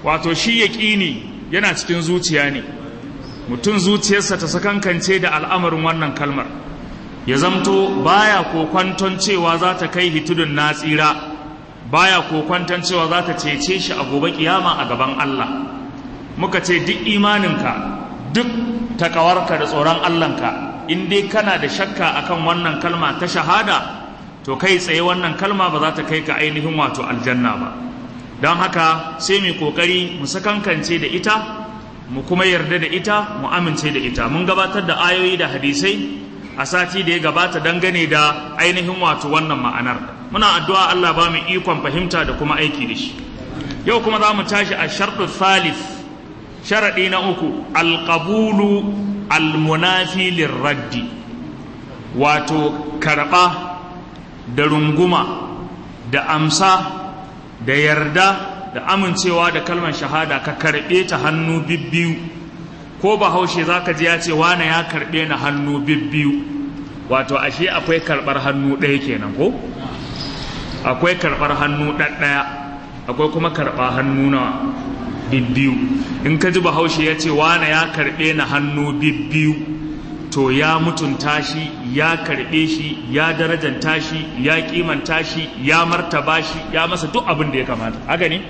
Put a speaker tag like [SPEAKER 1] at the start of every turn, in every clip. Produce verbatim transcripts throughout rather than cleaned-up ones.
[SPEAKER 1] wato shi yaqini yana cikin zuciya ne, mutum zuciyarsa ta sakankance da al'amarin wannan kalmar, ya zamto baya kokwanton cewa za ta kai hitudun natsira, baya kokwanton cewa za ta cece shi a gobe kiyama a gaban Allah. Muka ce duk imaninka, duk takawarka da tsoron Allahnka, in dai kana da shakka akan wannan kalma ta shahada, to kai tsaye wannan kalma ba za ta kai ka ainihin wato aljanna ba. Don haka sai mu kokari mu sakankance da ita, mu kuma yarda da ita, mu amince da ita. Mun gabatar da ayoyi da hadisai a sati da ya gabata dangane da ainihin wato wannan ma'anar. Muna addu'a Allah ba mu ikon fahimta da kuma aiki da shi. Yau kuma za mu tashi a sharɗu thalith, sharaɗi na uku, alƙabulu almunafi lirraddi, wato karɓa da runguma da amsa da yarda da amincewa da kalmar shahada, ka karɓe ta hannu bibbiyu. Ko bahaushe za ka ji ya ce wane ya karɓe na hannu bibbiyu, wato ashe akwai karɓar hannu ɗaya kenan ko? Akwai karɓar hannu ɗaɗɗaya, akwai kuma karɓa hannu na bibbiyu. In ka ji bahaushe ya ce wane ya karɓe na hannu bibbiyu, to ya mutunta shi, ya karɓe shi, ya darajanta shi, ya kimanta shi, ya martaba shi, ya masa duk abin da ya kamata. Haka ne?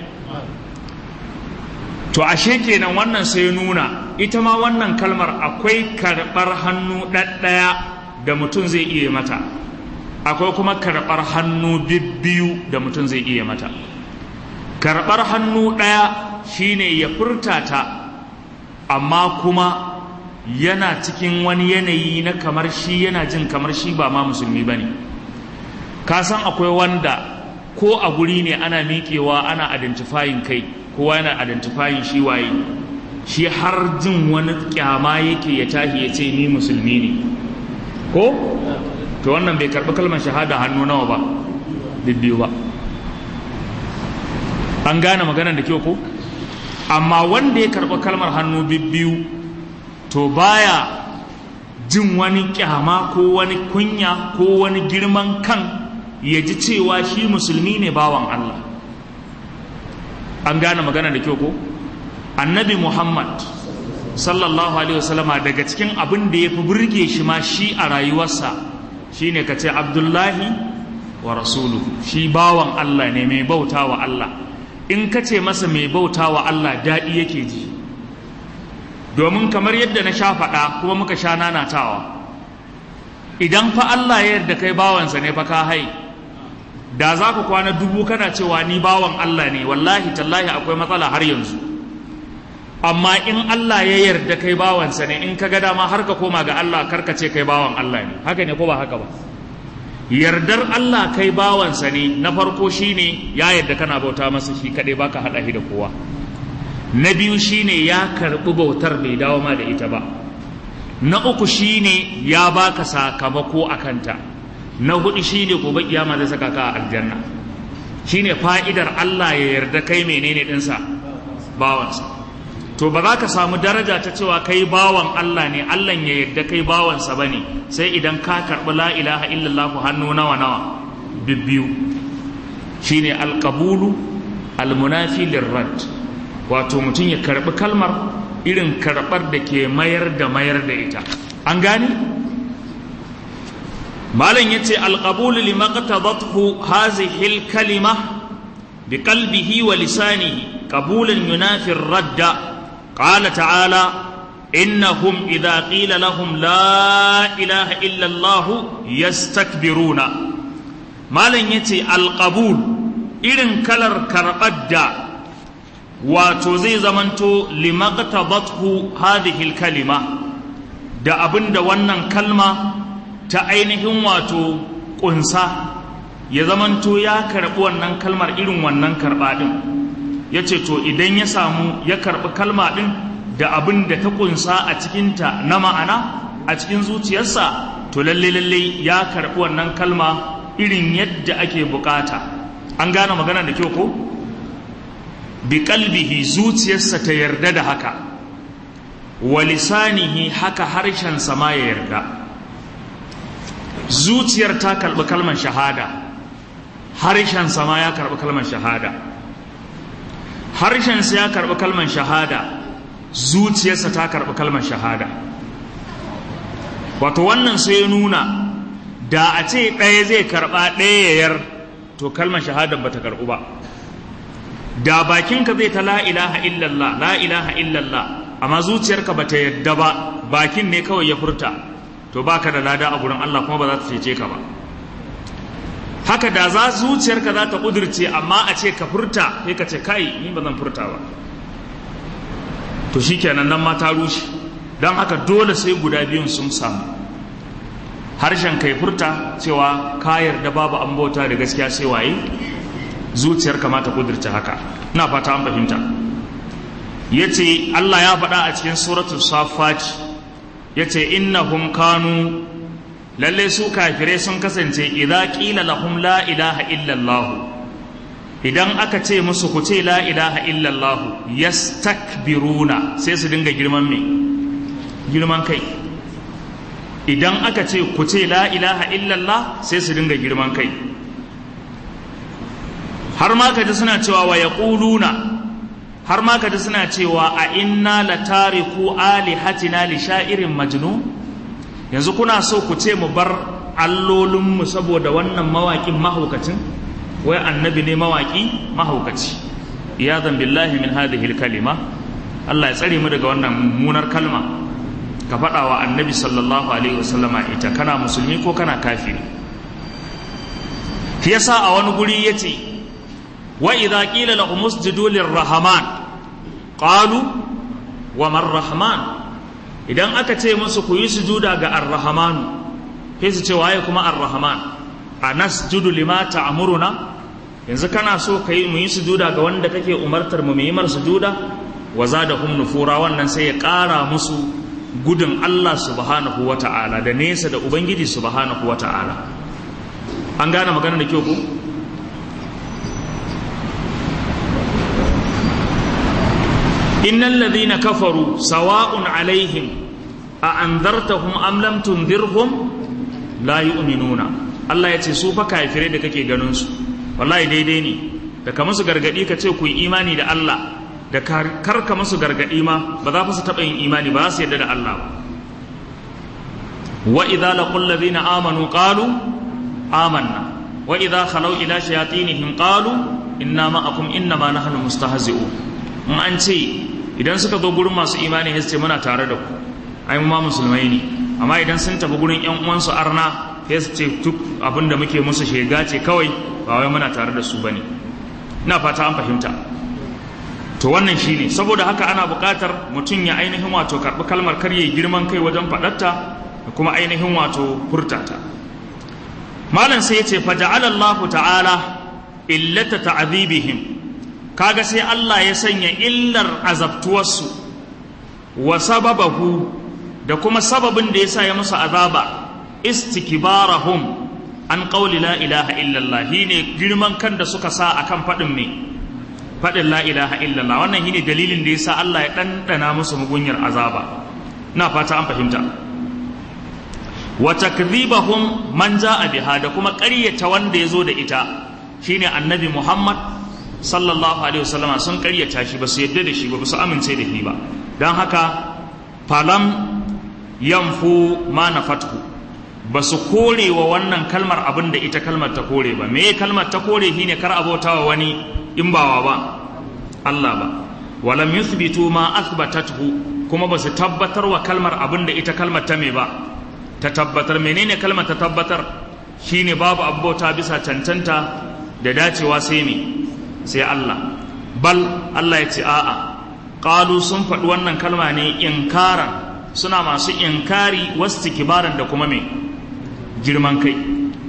[SPEAKER 1] To ashe kenan wannan sai nuna ita ma wannan kalmar akwai karɓar hannu ɗaɗɗaya da mutum zai iya mata, akwai kuma karɓar hannu bibbiyu da mutum zai iya mata. Karɓar hannu ɗaya shine ya furta ta, amma kuma yana cikin wani yanayi na kamar shi yana jin kamar shi ba ma musulmi ba ne. Ka san akwai wanda ko a guri ne ana miƙewa ana identifying kai, kowa yana identifying shi waye, shi har jin wani kyama yake ya tahi ya ce ni musulmi ne ko? To wannan bai karɓi kalmar shahada hannu nawa ba, bibbiyu ba. An gane maganar da kyau ko? Amma wanda ya karɓi kalmar hannu bibbiyu, to baya jin wani kyama ko wani kunya ko wani girman kan ya ji cewa shi musulmi ne, bawan Allah. An gane magana da kyau ko? Annabi Muhammad sallallahu alaihi wasallama daga cikin abin da ya fi burge shi ma shi a rayuwarsa shine ka ce Abdullahi wa rasuluhu, shi bawan Allah ne, mai bauta wa Allah. In ka ce masa mai bauta wa Allah daɗi yake ji, domin kamar yadda na sha faɗa kuma muka sha nanatawa, idan fa Allah ya yarda kai bawansa ne fa ka hai, da za ka kwana dubu kana cewa ni bawan Allah ne, wallahi tallahi akwai matsala har yanzu. Amma in Allah ya yarda kai bawansa ne, in ka ga dama har ka koma ga Allah karka ce kai bawan Allah ne. Haka ne ko ba haka ba? Yardar Allah kai bawansa ne na farko shine ya yarda kana bauta masa shi kaɗai, baka haɗa shi da kowa. Na biyu shine ya karɓi bautar bai dawo ma da ita ba. Na uku shine ya baka sakamako a kanta. Na hudu shine gobe kiyama zai saka ka a aljanna. Shine fa'idar Allah ya yarda kai menene dinsa, bawansa. To ba za ka samu daraja ta cewa kai bawan Allah ne, Allah ya yarda kai bawansa bane, sai idan ka karɓi la ilaha illallah hannu nawa nawa bibbiyu. Shine alqabulu almunafi lirrad, wato mutum ya karɓi kalmar irin karɓar da ke mayar da mayar da ita. An gane? Malam yace alqabulu limaqtadathu hadhihi alkalima biqalbihi wa lisanihi qabulan yunafi ar-radda. Qala ta'ala innahum idha qila lahum la ilaha illa Allah yastakbiruna. Malam yace alqabul irin kalar karɓar da wato zai zamanto limaqtadathu hadhihi alkalima, da abinda wannan kalma ta ainihin wato kunsa, ya zamanto ya karbi wannan kalmar irin wannan karba din. Yace to idan ya samu ya karbi kalma din da abinda ta kunsa a cikin ta na ma'ana a cikin zuciyarsa, to lalle lalle ya karbi wannan kalma irin yadda ake bukata. An gane magana da kyau ko? Bi qalbihi, zuciyarsa ta yarda da haka, wa lisanihi, haka harshen sa ma ya yarda. Zuciyar ta karbi kalmar shahada, harshen sa ma ya karbi kalmar shahada. harshensa ya karɓi kalmar shahada zuciyarsa ta karɓi kalmar shahada. Wato wannan sai ya nuna da a ce ɗaya zai karɓa ɗaya yayar to kalmar shahadar ba ta karɓu ba. Da bakinka zai ta la ilaha illallah la ilaha illallah amma zuciyarka ba ta yadda ba, bakin ne kawai ya furta, to baka da lada a gurin Allah kuma ba za ta cece ka ba. Haka da za zuciyarka za ta ƙudurce amma a ce ka furta sai ka ce kai ni ba zan furta ba, to shikenan nan ma ta rushe. Don haka dole sai guda biyun sun samu. Harshen kai furta cewa ka yarda babu an bauta da gaskiya sai waye, zuciyar kamata kudurta haka. Ina fata an fahimta. Yace Allah ya faɗa a cikin suratul Saffat, yace innahum kanu, lalle su kafirai sun kasance idza qila lahum la ilaha illa Allah, idan aka ce musu ku ce la ilaha illa Allah, yastakbiruna, sai su dinga girman me girman kai. Idan aka ce ku ce la ilaha illallah sai su dinga girman kai, har ma kaji suna cewa wa yaquluna, har ma kaji suna cewa a inna latariku alihatina li sha'irin majnun, yanzu kuna so ku ce mu bar allolinmu saboda wannan mawaƙin mahaukacin? Wai annabi ne mawaƙi mahaukaci. Iyadan billahi min hadhihi kalima. Allah ya tsare mu daga wannan mummunar kalma. Ka faɗa wa annabi sallallahu alaihi wasallama ita, kana musulmi ko kana kafiri. Shi yasa a wani guri yace wa idza qila lahum usjudu lirrahman qalu wa man rahman, idan aka ce musu ku yi sujuda ga ar-rahman sai su ce waye kuma ar-rahman, anasjudu lima ta'muruna, yanzu kana so kai mu yi sujuda ga wanda kake umartar mu mu yi mar sujuda? Wa zadahum nufura, wannan sai ya ƙara musu gudun Allah subhanahu wa ta'ala da nesa da Ubangiji subhanahu wa ta'ala. An gane magana da kyau ku? Innal ladhina kafaru sawa'un alaihim a anzartahum am lam tunzirhum la yu'minuna. Allah ya ce su fa kafirai da kake ganin su wallahi daidai ne da ka musu gargadi ka ce ku yi imani da Allah, da karka musu gargadi ma ba za su taɓa yin imani, ba za su yarda da Allah ba. Wa idza laqul ladina amanu qalu amanna wa idza khalaw ila shayatinihim qalu inna ma'akum innama nahnu mustahzi'un. in an ce idan suka zo gurin masu imani sai su ce muna tare da ku, ai mu ma musulmai ne, amma idan sun tafi gurin ƴan uwansu arna sai su ce duk abinda muke musu shega ce kawai, ba wai muna tare da su bane. ina fata an fahimta. To wannan shine, saboda haka ana buƙatar mutum ya ainihin wato karɓi kalmar kar yayi girman kai wajen faɗarta da kuma ainihin wato furtata. Malam sai yace fa ja'ala Allahu ta'ala illata ta'dhibihim, kaga sai Allah ya sanya illar azabtuwarsu wa sababahu, da kuma sababin da yasa ya musu azaba, istikbarahum an qawli la ilaha illallah, shine girman kan da suka sa akan faɗin me faɗin la ilaha illallah. Wannan shine dalilin da yasa Allah ya ɗanɗana musu mugunyar azaba. na fata an fahimta. Wa takdhibahum man jaa biha, da kuma ƙaryata wanda yazo da ita shine annabi Muhammad sallallahu alaihi wasallama, sun ƙaryata shi, ba su yadda da shi ba, ba su amince da shi ba. Dan haka falam yanfu ma nafathu, ba su kore wa wannan kalmar abin da ita kalmar ta kore ba. Me kalmar ta kore shine kar abota wa wani in bawa ba Allah ba. Walam yuthbitu ma athbatathu, kuma ba su tabbatar wa kalmar abin da ita kalmar ta me ba ta tabbatar. Menene kalmar ta tabbatar? Shine babu abota bisa cancanta da dacewa sai me sai Allah. Bal Allah ya ce a'a, qalu sun faɗi wannan kalma ne inkaran, suna masu inkari wastikbaran da kuma me girman kai.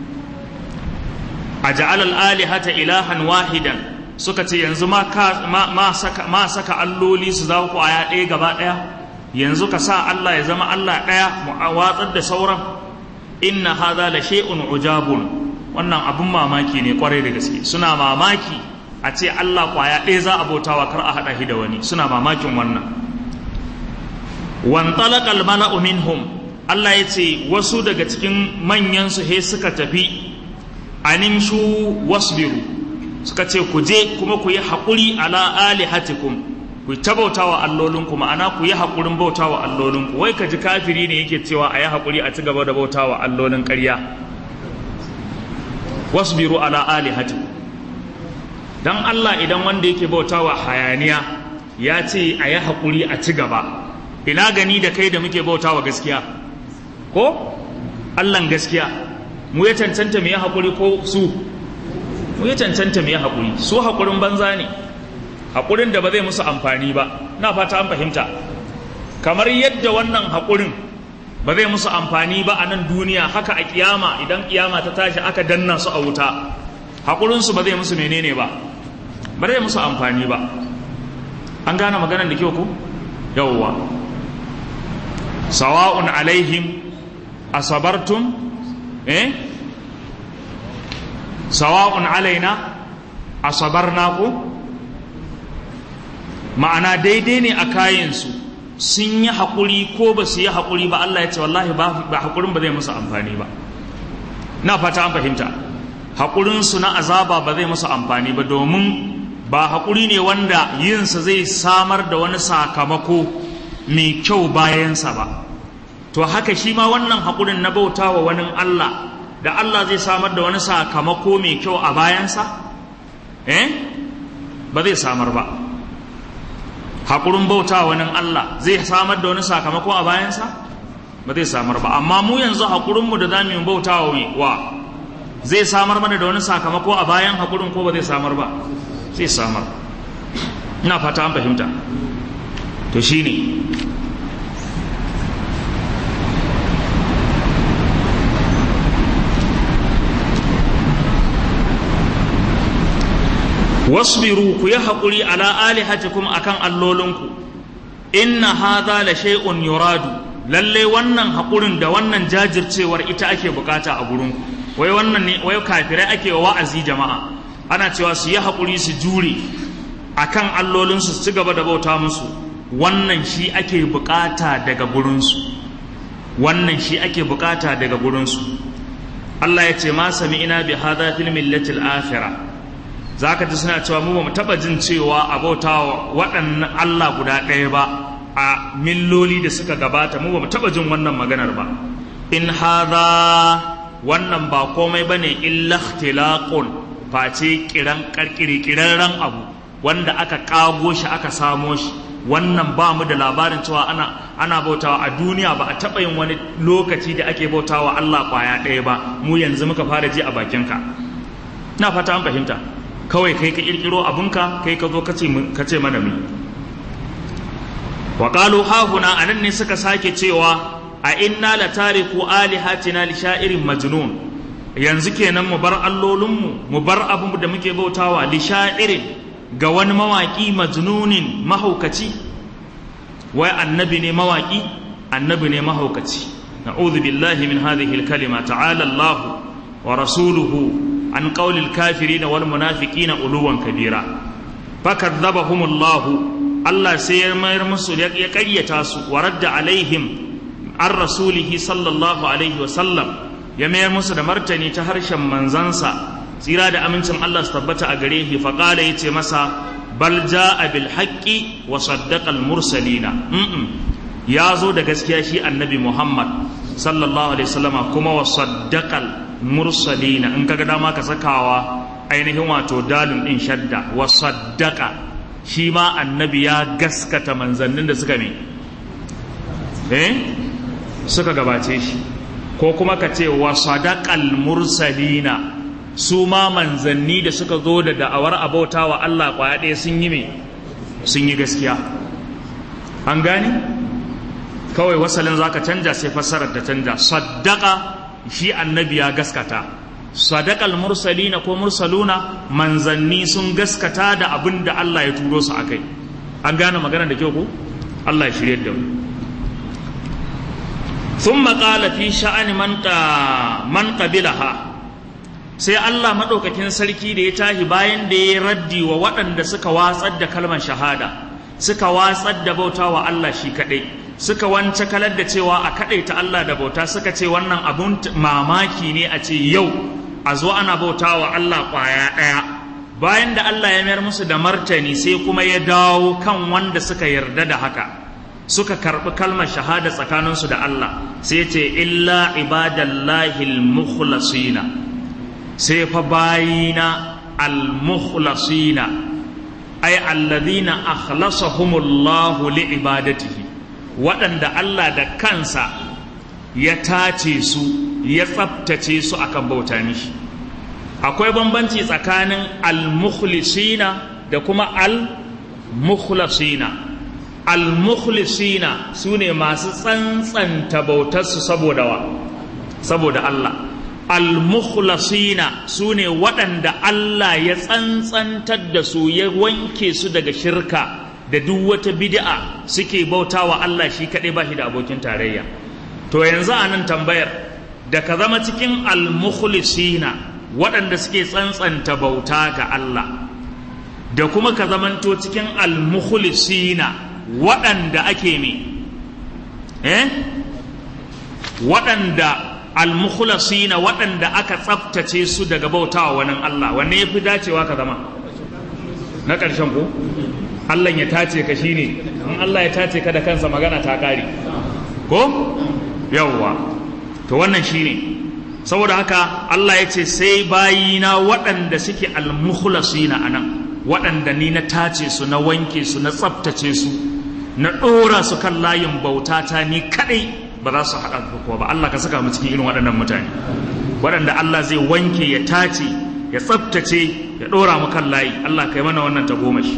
[SPEAKER 1] Aja'al al-alihata ilahan wahidan, suka ce yanzu ma, ma, ma, saka, ma saka alloli su za ku aya ɗaya gaba ɗaya, yanzu ka sa Allah ya zama Allah ɗaya mu watsar da sauran. Inna hadha la shay'un ujabun, wannan abun mamaki ne kwarai da gaske. Suna mamaki a ce Allah kwaya ɗaya za a bautawa, kar a haɗa shi da wani, suna mamakin wannan. Wantalaqa al-mala'u minhum, Allah ya ce wasu daga cikin manyan su he suka tafi, animshu wasbiru, suka ce ku je kuma ku yi haƙuri ala alihatikum, ku ta bautawa allolinku, ma'ana ku yi haƙurin bautawa allolinku. Wai ka ji kafiri ne yake cewa a yi haƙuri a ci gaba da bautawa allolin ƙarya. Wasbiru ala alihatikum. Dan Allah idan wanda yake bautawa hayaniya ya ce a yi haƙuri a ci gaba, ina gani da kai da muke bautawa gaskiya ko Allahn gaskiya, mu ya cancanta mu yi haƙuri ko su? Mu ya cancanta mu yi haƙuri. Su haƙurin banza ne, haƙurin da ba zai musu amfani ba. Na fata an fahimta. Kamar yadda wannan haƙurin ba zai musu amfani ba a nan duniya, haka a kiyama idan kiyama ta tashi aka danna su a wuta, haƙurinsu ba zai musu menene ba, ba zai musu amfani ba. An gane maganar da kyau ku? Yawwa. Sawa'un alaihim asabartum eh sawa'un alaina asabarna ku, ma'ana daidai ne a kayansu sun yi haƙuri ko ba su yi haƙuri ba. Allah ya ce wallahi ba haƙurin ba zai musu amfani ba. Na fata an fahimta. Haƙurinsu na azaba ba zai musu amfani ba, domin ba haƙuri ne wanda yinsa zai samar da wani sakamako mai kyau bayansa ba. To haka shi ma wannan haƙurin na bauta wa wani Allah, da Allah zai samar da wani sakamako mai kyau a bayansa, eh ba zai samar ba. Haƙurin bauta wa wani Allah zai samar da wani sakamako a bayansa, ba zai samar ba. Amma mu yanzu haƙurinmu da za mu yi bauta wa zai samar mana da wani sakamako a bayan haƙurin ko ba zai samar ba? Zai samar. Ina fata an fahimta. To shine wasbiru, ku yi haƙuri ala alihatikum akan allolinku. Inna hadha la shay'un yuradu, lalle wannan haƙurin da wannan jajircewar ita ake bukata a gurinku. Wai wannan ne, wai kafirai ake wa wa'azi jama'a, ana cewa su yi haƙuri su jure akan allolinsu su ci gaba da bauta musu. Wannan shi ake bukata daga gurinsu, wannan shi ake bukata daga gurinsu. Allah ya ce ma sami'ina bi hadha fil millati al-akhirah. Za ka ji suna cewa mu ba mu taɓa jin cewa a bauta waɗannan Allah guda ɗaya ba a milloli da suka gabata, mu ba mu taɓa jin wannan maganar ba. In hadha, wannan ba komai ba ne illa ikhtilaqun, face kiran kirkirarren abu wanda aka kago shi aka samo shi. Wannan ba mu da labarin cewa ana ana bautawa a duniya, ba a taɓa yin wani lokaci da ake bautawa Allah kwaya ɗaya ba. Mu yanzu muka fara ji a bakinka. Na fata an fahimta. Kawai kai ka kirkiro abunka, kai ka zo ka ce mana mu. Wa qalu ha huna, anan ne suka sake cewa a inna la tariku alihatina li sha'irin majnun. Yanzu kenan mu bar allolinmu, mu bar abun da muke bautawa li sha'irin, ga wani mawaki majnunin, mahaukaci. Wai annabi ne mawaki, annabi ne mahaukaci. Na'udhu billahi min hadhihi al-kalima. Ta'ala Allah wa rasuluhu an ƙaulil kafiri na wal munafiqina uluwan kabira. Fakadzabahum Allah, Allah sai ya mayar musu, ya ƙaryata su, wa radda alaihim an rasulihi sallallahu alaihi wa sallam, ya mayar musu da martani ta harshen manzansa tsira da amincin Allah su tabbata a gare shi. Fa qala, yace masa bal jaa bil haqqi wa saddaqa al mursalina. Ya zo da gaskiya shi annabi Muhammad sallallahu alaihi wasallama, kuma wa saddaqal mursalina. In kaga dama ka sakawa ainihin wato dalin din shadda, wa saddaqa, shi ma annabi ya gaskata manzannin da suka ne eh suka gabace shi. Ko kuma ka ce wa sadaqal mursalina, su ma manzanni da suka zo da da'awar abauta wa Allah kwaya ɗaya sun yi me sun yi gaskiya. An gane? Kawai wasalin zaka canja sai fassarar ta canja. Saddaqa, shi annabi ya gaskata. Sadaqal mursalina ko mursaluna, manzanni sun gaskata da abin da Allah ya turo su akai. An gane magana da kyau ko? Allah ya shirye da mu. Thumma qala fi sha'ani man qa man qabilaha, sai Allah madaukakin sarki da ya tahi bayan da ya raddi wa waɗanda suka watsar da kalmar shahada, suka watsar da bautawa Allah shi kadai, suka wance kalar da cewa a kaɗaita Allah da bauta, suka ce wannan abun mamaki ne a ce yau a zo ana bauta wa Allah ƙwaya ɗaya bayan da Allah ya mayar musu da martani sai kuma ya dawo kan wanda suka yarda da haka suka karɓi kalmar shahada tsakaninsu da Allah sai ce illa ibadallahi al-mukhlasina sai fa bayina al-mukhlasina ay alladhina akhlasahumullahu li ibadatihi waɗanda Allah da kansa ya tace su ya tsaftace su akan bauta mishi. Akwai bambanci tsakanin al-mukhlisina da kuma al-mukhlasina. Al-mukhlisina sune masu tsantsanta bautarsu saboda wa saboda Allah. Al-mukhlasina sune waɗanda Allah ya tsantsantar da su ya wanke su daga shirka da duk wata bid'a suke bautawa Allah shi kaɗai ba shi da abokin tarayya. To yanzu a nan tambayar da ka zama cikin al-mukhlisina waɗanda suke tsantsanta bauta ga Allah da kuma ka zamanto cikin al-mukhlisina waɗanda ake me eh waɗanda al-mukhlisina waɗanda aka tsaftace su daga bautawa wani Allah wanne yafi dacewa ka zama na ƙarshen ko Allah ya tace ka shine in Allah ya tace ka da kansa magana ta kare ko yawwa to wannan shine saboda haka Allah ya ce sai bayina waɗanda suke al-mukhlasina anan waɗanda ni na tace su na wanke su na tsaftace su na ɗora su kan layin bautata ni kaɗai ba za su haɗa da kowa ba. Allah ka saka mu cikin irin waɗannan mutane waɗanda Allah zai wanke ya tace ya tsaftace ya ɗora mu kan layi. Allah kai mana wannan tagomashi.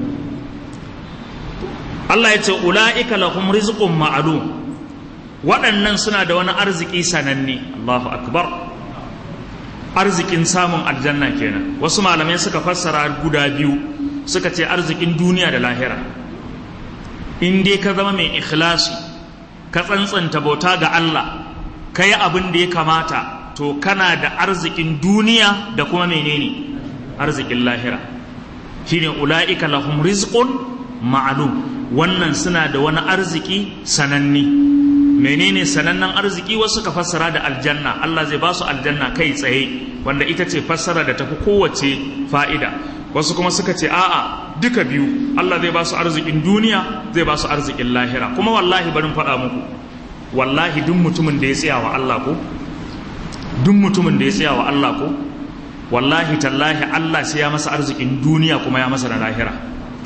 [SPEAKER 1] Allah ya ce ula'ika lahum rizqun ma'lum waɗannan suna da wani arziki sananne. Allahu akbar, arzikin samun aljanna kenan. Wasu malamai suka fassara guda biyu suka ce arzikin duniya da lahira. In dai ka zama mai ikhlasi ka tsantsanta bauta ga Allah ka yi abin da ya kamata to kana da arzikin duniya da kuma menene arzikin lahira. Shine ula'ika lahum rizqun ma'lum, wannan suna da wani arziki sananne. Menene sanannen arziki? Wasu ka fassara da aljanna. Allah zai ba su aljanna kai tsaye wanda ita ce fassara da tafi kowace fa'ida. Wasu kuma suka ce a'a duka biyu, Allah zai ba su arzikin duniya zai ba su arzikin lahira. Kuma wallahi barin faɗa muku, wallahi duk mutumin da ya tsaya wa Allah ko duk mutumin da ya tsaya wa Allah ko wallahi tallahi Allah sai ya masa arzikin duniya kuma ya masa na lahira.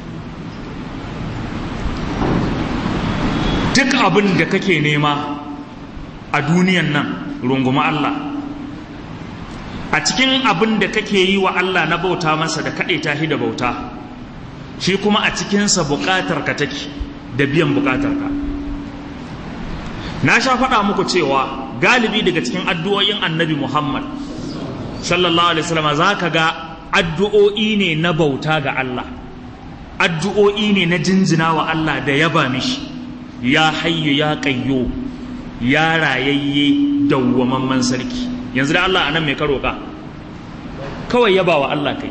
[SPEAKER 1] Duk abin da kake nema a duniyan nan runguma Allah. A cikin abin da kake yi wa Allah na bauta masa da kaɗe tahi da bauta, shi kuma a cikinsa buƙatar ka take da biyan buƙatar ka. Na sha faɗa muku cewa galibi daga cikin addu'o'in annabi Muhammad sallallahu alaihi wasallam za ka ga addu'o'i ne na bauta ga Allah, addu'o'i ne na jinjina wa Allah da yaba mishi. Ya hayyu ya qayyu, ya rayayye dawwamamman sarki. Yanzu da Allah anan mai karo ka kawai yaba wa Allah kai.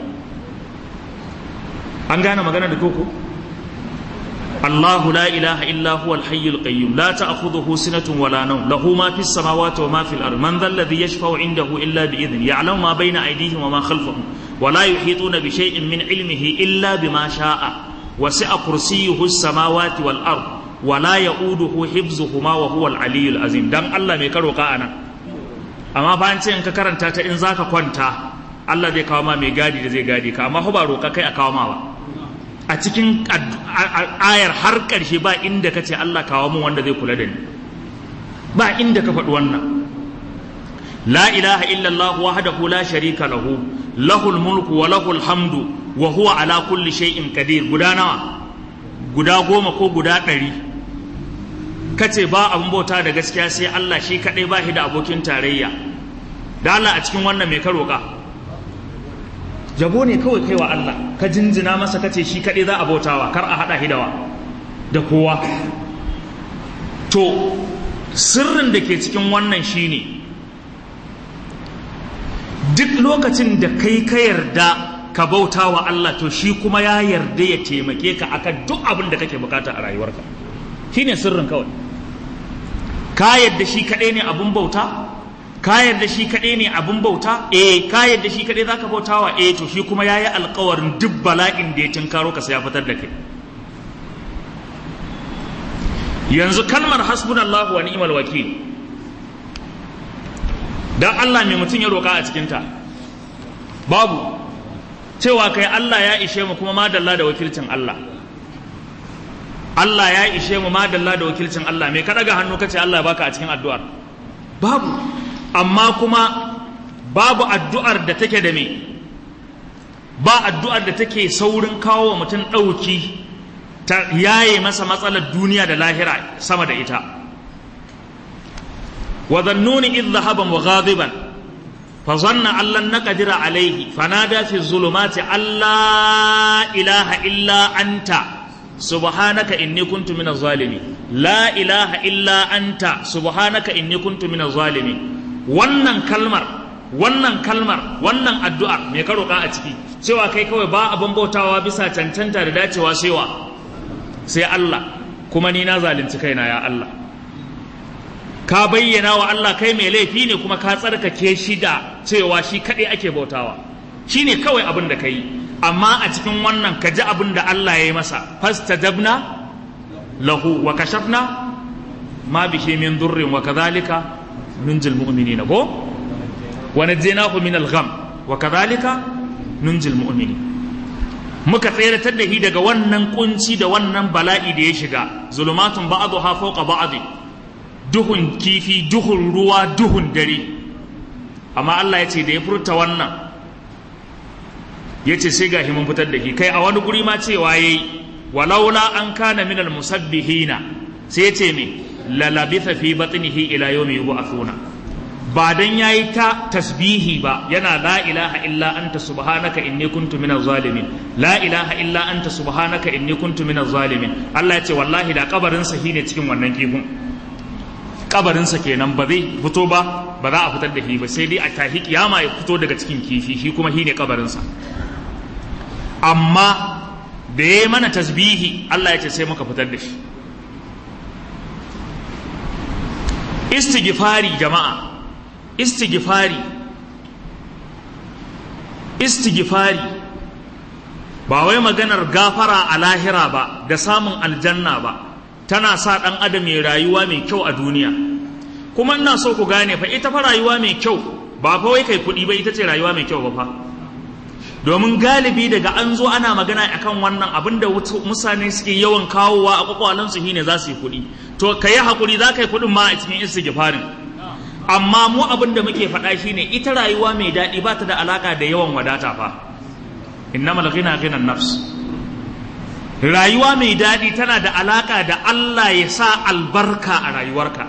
[SPEAKER 1] An gane magana da koko? Allahu la ilaha illa huwa al-hayyul qayyum la ta'khudhuhu sinatun wala nawm lahu ma fis samawati wa ma fil ardi man dhal ladhi yashfa'u 'indahu illa bi idhnihi ya'lamu ma bayna aydihim wa ma khalfahum wa la yuhituna bi shay'in min 'ilmihi illa bima sha'a wasi'a kursiyyuhu as-samawati wal ardi wala ya'uduhu hifzuhuma wa huwa al-aliyyul azim. Dan Allah mai karo ka anan. Amma fa an ce in ka karanta ta in zaka kwanta Allah zai kawo ma mai gadi da zai gadi ka, amma ba roka kai a kawo ma ba. A cikin ayar har karshe ba inda kace Allah kawo mun wanda zai kula da ni, ba inda ka faɗi wannan. La ilaha illa Allah wahdahu la sharika lahu lahul mulku wa lahul hamdu wa huwa ala kulli shay'in qadir. Guda nawa? Guda goma ko guda ɗari. Kace ba abin bauta da gaskiya sai Allah shi kaɗai ba shi da abokin tarayya. Da Allah a cikin wannan mai ka roƙa? Jabo ne kawai kai wa Allah, ka jinjina masa kace shi kaɗai za a bautawa, kar a haɗa hidawa da kowa. To sirrin da ke cikin wannan shine duk lokacin da kai ka yarda ka bauta wa Allah to shi kuma ya yarda ya taimake ka akan duk abin da kake bukata a rayuwarka. Shine sirrin kawai. Ka yarda shi kaɗai ne abin bauta, ka yarda shi kaɗai ne abin bauta eh ka yarda shi kaɗai zaka bautawa eh to shi kuma yayi alƙawarin duk bala'in da ya tinkaro ka sai ya fitar da kai. Yanzu kalmar hasbunallahu wa ni'mal wakil dan Allah mai mutum ya roƙa a cikinta babu, cewa kai Allah ya ishe mu kuma madalla da wakilcin Allah. Allah ya ishe mu madalla da wakilcin Allah, me ka daga hannu kace Allah ya baka a cikin addu'ar? Babu. Amma kuma babu addu'ar da take da me, ba addu'ar da take saurin kawo wa mutum ɗauki ta yaye masa matsalar duniya da lahira sama da ita. wa dhannuni idh dhahaba mughadiban fa zanna an lan naqdira alayhi fanada fi dhulumati alla ilaha illa anta subhanaka inni kuntu minaz zalimin. La ilaha illa anta subhanaka inni kuntu minaz zalimin. Wannan kalmar wannan kalmar wannan addu'ar me ka roƙa a ciki? Cewa kai kawai ba abin bautawa bisa cancanta da dacewa sewa sai Allah, kuma ni na zalunci kaina ya Allah. Ka bayyana wa Allah kai mai laifi ne kuma ka tsarkake shi da cewa shi kaɗai ake bautawa, shi ne kawai abin da ka yi. Amma a cikin wannan ka ji abin da Allah ya yi masa, fastajabna lahu wa kashafna ma bihi min durrin wa kadhalika nunjil mu'minina ko wa najjaynahu min al-gham wa kadhalika nunjil mu'minin. Muka tseratar da shi daga wannan kunci da wannan bala'i da ya shiga. Zulumatun ba'daha fawqa ba'd, duhun kifi, duhun ruwa, duhun dare. Amma Allah ya ce da ya furta wannan ya ce sai gashi mun fitar da shi. Kai a wani guri ma cewa yayi walaula an kana minal musabbihina, sai ya ce me lalabitha fi batnihi ila yawmi yub'athuna. Ba dan yayi ta tasbihi ba yana la ilaha illa anta subhanaka inni kuntu minaz zalimin, la ilaha illa anta subhanaka inni kuntu minaz zalimin. Allah ya ce wallahi da kabarin sa shine cikin wannan kifin, kabarin sa kenan ba zai fito ba, ba za a fitar da shi ba, sai dai a tahi kiyama ya fito daga cikin kifi, shi kuma shine kabarin sa. Amma da yayi mana tasbihi Allah ya ce sai muka fitar da shi. Istighfari jama'a, istighfari istighfari ba wai maganar gafara a lahira ba da samun aljanna ba, tana sa ɗan adam ya rayuwa mai kyau a duniya. Kuma ina so ku gane fa ita fa rayuwa mai kyau ba fa wai kai kuɗi ba ita ce rayuwa mai kyau ba fa. Domin galibi daga an zo ana magana akan wannan abinda mutane suke yawan kawowa a kwakwalansu shine za su yi kuɗi. To ka yi haƙuri, za ka yi kuɗin ma a cikin istighfarin. Amma mu abin da muke faɗa shine ita rayuwa mai daɗi ba ta da alaƙa da yawan wadata fa. Innamal ghina ghinan nafs. Rayuwa mai daɗi tana da alaƙa da Allah ya sa albarka a rayuwarka.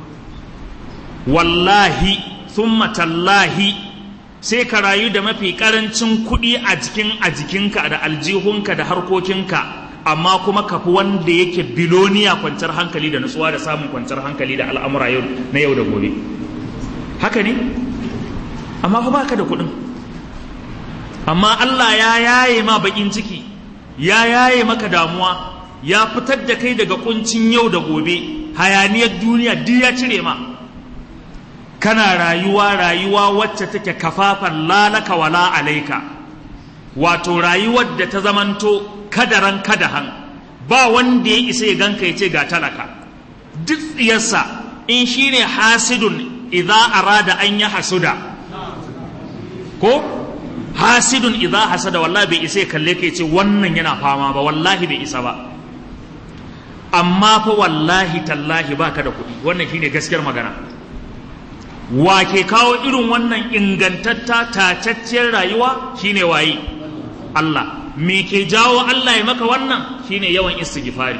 [SPEAKER 1] Wallahi thumma tallahi sai ka rayu da mafi ƙarancin kuɗi a jikin a jikinka da aljihunka da harkokinka, amma kuma ka fi wanda yake biloniya kwanciyar hankali da nutsuwa da samun kwanciyar hankali da al'amura yau na yau da gobe. Haka ne? Amma fa baka da kuɗin. Amma Allah ya yaye ma baƙin ciki, ya yaye maka damuwa, ya fitar da kai daga kuncin yau da gobe, hayaniyar duniya duk ya cire ma. Kana rayuwa rayuwa wacce take kafafan lalaka wala alaika, wato rayuwar da ta zamanto kadaran kadahan, ba wanda ya isa ya ganka ya ce ga talaka. Duk tsiyarsa in shine hasidun idza arada an ya hasuda, ko hasidun idza hasada, wallahi bai isa ya kalle ka ya ce wannan yana fama ba, wallahi bai isa ba. Amma fa wallahi tallahi baka da kuɗi, wannan shine gaskiyar magana. Wa ke kawo irin wannan ingantatta tacacciyar rayuwa shine waye? Allah. Me ke jawo Allah ya maka wannan shine yawan istighfari.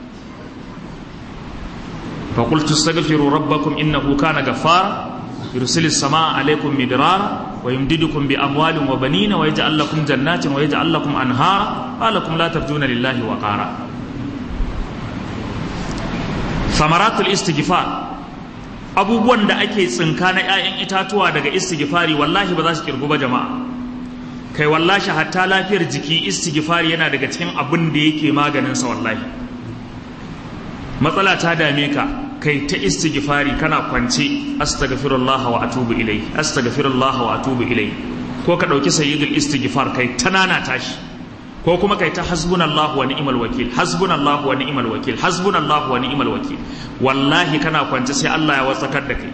[SPEAKER 1] fa qultu astaghfiru rabbakum innahu kana ghaffara yursilis samaa alaykum midrara wa yumdidukum bi amwalin wa banina wa yaj'al lakum jannatin wa yaj'al lakum anhara wa lakum la tarjuna lillahi waqara. Samaratul istighfar, abubuwan da ake tsinka na 'ya'yan itatuwa daga istighfari wallahi ba za su kirgu ba jama'a. Kai wallahi hatta lafiyar jiki istighfari yana daga cikin abin da yake maganin sa wallahi. Matsala ta dame ka, kai ta istighfari kana kwance, astaghfirullah wa atubu ilai, astaghfirullah wa atubu ilai, ko ka dauki sayyidul istighfar kai ta nana tashi, ko kuma kai ta hasbunallahu wa ni'mal wakil, hasbunallahu wa ni'mal wakil, hasbunallahu wa ni'mal wakil. Wallahi kana kwance sai Allah ya watsakar da kai.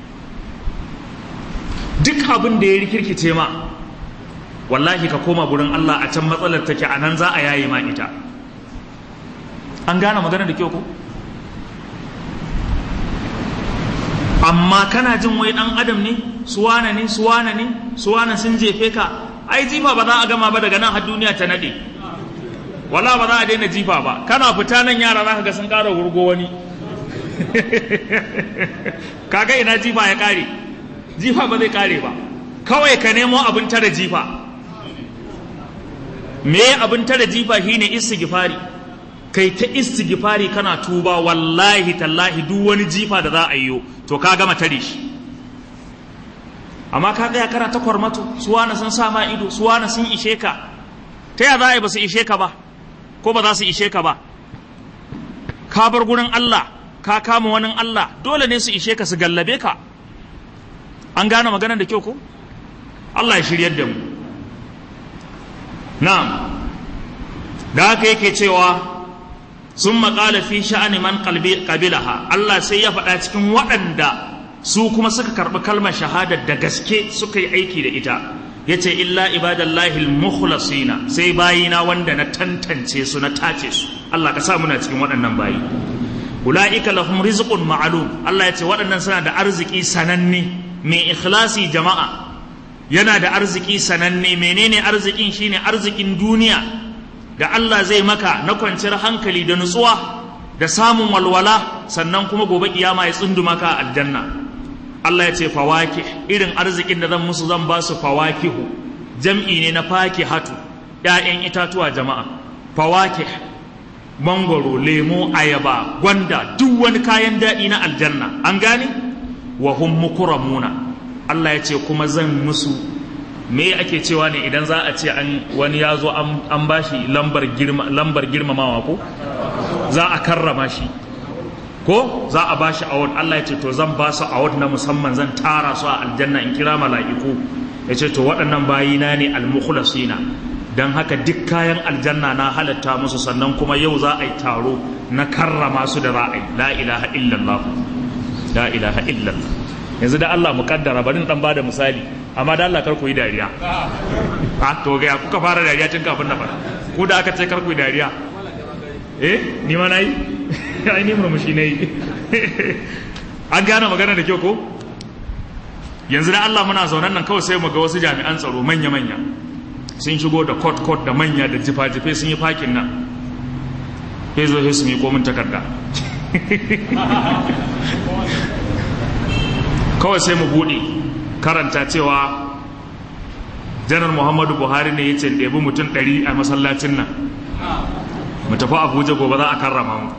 [SPEAKER 1] Duk abin da ya rikirkice ma, wallahi ka koma gurin Allah, a can matsalar take, a nan za a yaye ma ita. An gane magana da kyau ko? Amma kana jin wai dan adam ne, suwana ne, suwana ne, suwana sun jefe ka, ai jifa ba za a gama ba daga nan har duniya ta nade. Wala ba za a daina jifa ba, kana fita nan yara za ka ga sun ƙara wurgo wani. Kaga ina jifa ya ƙare, jifa ba zai ƙare ba, kawai ka nemo abin tare jifa. Me abin tare jifa shine istighfari, kai ta istighfari kana tuba, wallahi tallahi duk wani jifa da za a yi to ka gama tare shi. Amma ka tsaya kana ta kwarmato, suwana sun sa ma ido, suwana sun ishe ka, ta ya za a yi ba su ishe ka ba, ko ba za su ishe ka ba? Ka bar gurin Allah, ka kama wani Allah, dole ne su ishe ka, su gallabe ka. An gane maganar da kyau ko? Allah ya shiryar da mu. Na'am, da haka yake cewa sun maƙala fi sha'ani man ƙabilaha, Allah sai ya faɗa cikin waɗanda su kuma suka karɓi kalmar shahadar da gaske suka yi aiki da ita, ya ce illa ibadallahi al-mukhlasina, sai bayina wanda na tantance su na tace su. Allah ka sa muna cikin waɗannan bayi. Ula'ika lahum rizqun ma'lum, Allah ya ce waɗannan suna da arziki sananne. Mai ikhlasi jama'a yana da arziki sananne. Menene arzikin? Shine arzikin duniya da Allah zai maka na kwanciyar hankali da nutsuwa da samun walwala, sannan kuma gobe kiyama ya tsunduma ka aljanna. Allah ya ce fawakih, irin arzikin da zan musu zan ba su fawakihu, jam'i ne na fakihatu, ƴaƴan itatuwa jama'a. Fawakih, mangoro, lemo, ayaba, gwanda, duk wani kayan daɗi na aljanna. An gane? Wa hum mukramuna, Allah ya ce kuma zan musu, me ake cewa ne idan za a ce an wani ya zo an bashi lambar girma, lambar girmamawa ko za a karrama shi ko za a bashi award. Allah ya ce to zan ba su award na musamman, zan tara su a aljanna in kira mala'iku, ya ce to waɗannan bayina ne al-mukhlasina, dan haka duk kayan aljanna na halatta musu, sannan kuma yau za a yi taro na karrama su da ra'ayi. La ilaha illallah, la ilaha illallah. Yanzu da Allah mukaddara, bari in dan bada misali, amma da Allah kar ku yi dariya. A to ga kuka fara dariya tun kafin na fara, ku da aka ce kar ku yi dariya. Eh ni ma nayi ai ni murmushi nayi. An gane magana da kyau ko? Yanzu da Allah muna zaunan nan kawai sai mu ga wasu jami'an tsaro manya manya sun shigo da court court da manya da jifa jife sun yi fakin nan, sai zo sai su mi komin takarda. Kawai sai mu buɗe karanta cewa janar Muhammadu Buhari ne ya ce ɗebi mutum ɗari a masallacin nan, mu tafi Abuja gobe za a karrama mu.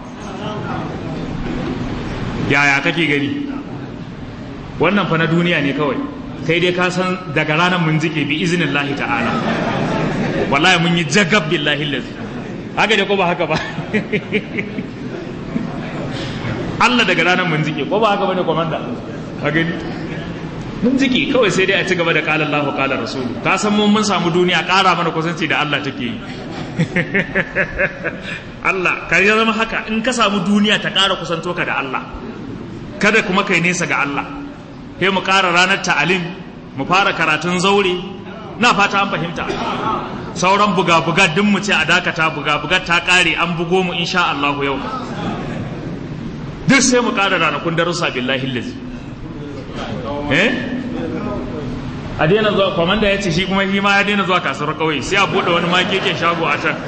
[SPEAKER 1] Yaya kake gani? Wannan fa na duniya ne kawai, kai dai ka san daga ranar mun jike bi izinin lahi ta'ala, wallahi mun yi jagab billahi lazi. Haka dai ko ba haka ba? Allah daga ranar mun jike, ko ba haka bane komanda? A gani mun jiki kawai, sai dai a ci gaba da qala Allahu qala rasulu. Ka san mun mun samu duniya ƙara mana kusanci da Allah take yi. Allah ka ya zama haka, in ka samu duniya ta ƙara kusanto ka da Allah, kada kuma kai nesa ga Allah. Sai mu ƙara ranar ta'alim, mu fara karatun zaure, na fata an fahimta. Sauran buga-buga duk mu ce a dakata, buga-buga ta ƙare, an bugo mu insha Allah yau. Duk sai mu ƙara ranakun darussa billahi lazi. Eh a daina zuwa, komanda ya ce shi kuma shi ma ya daina zuwa kasuwar kauye, sai a bude wani makeken shago a can.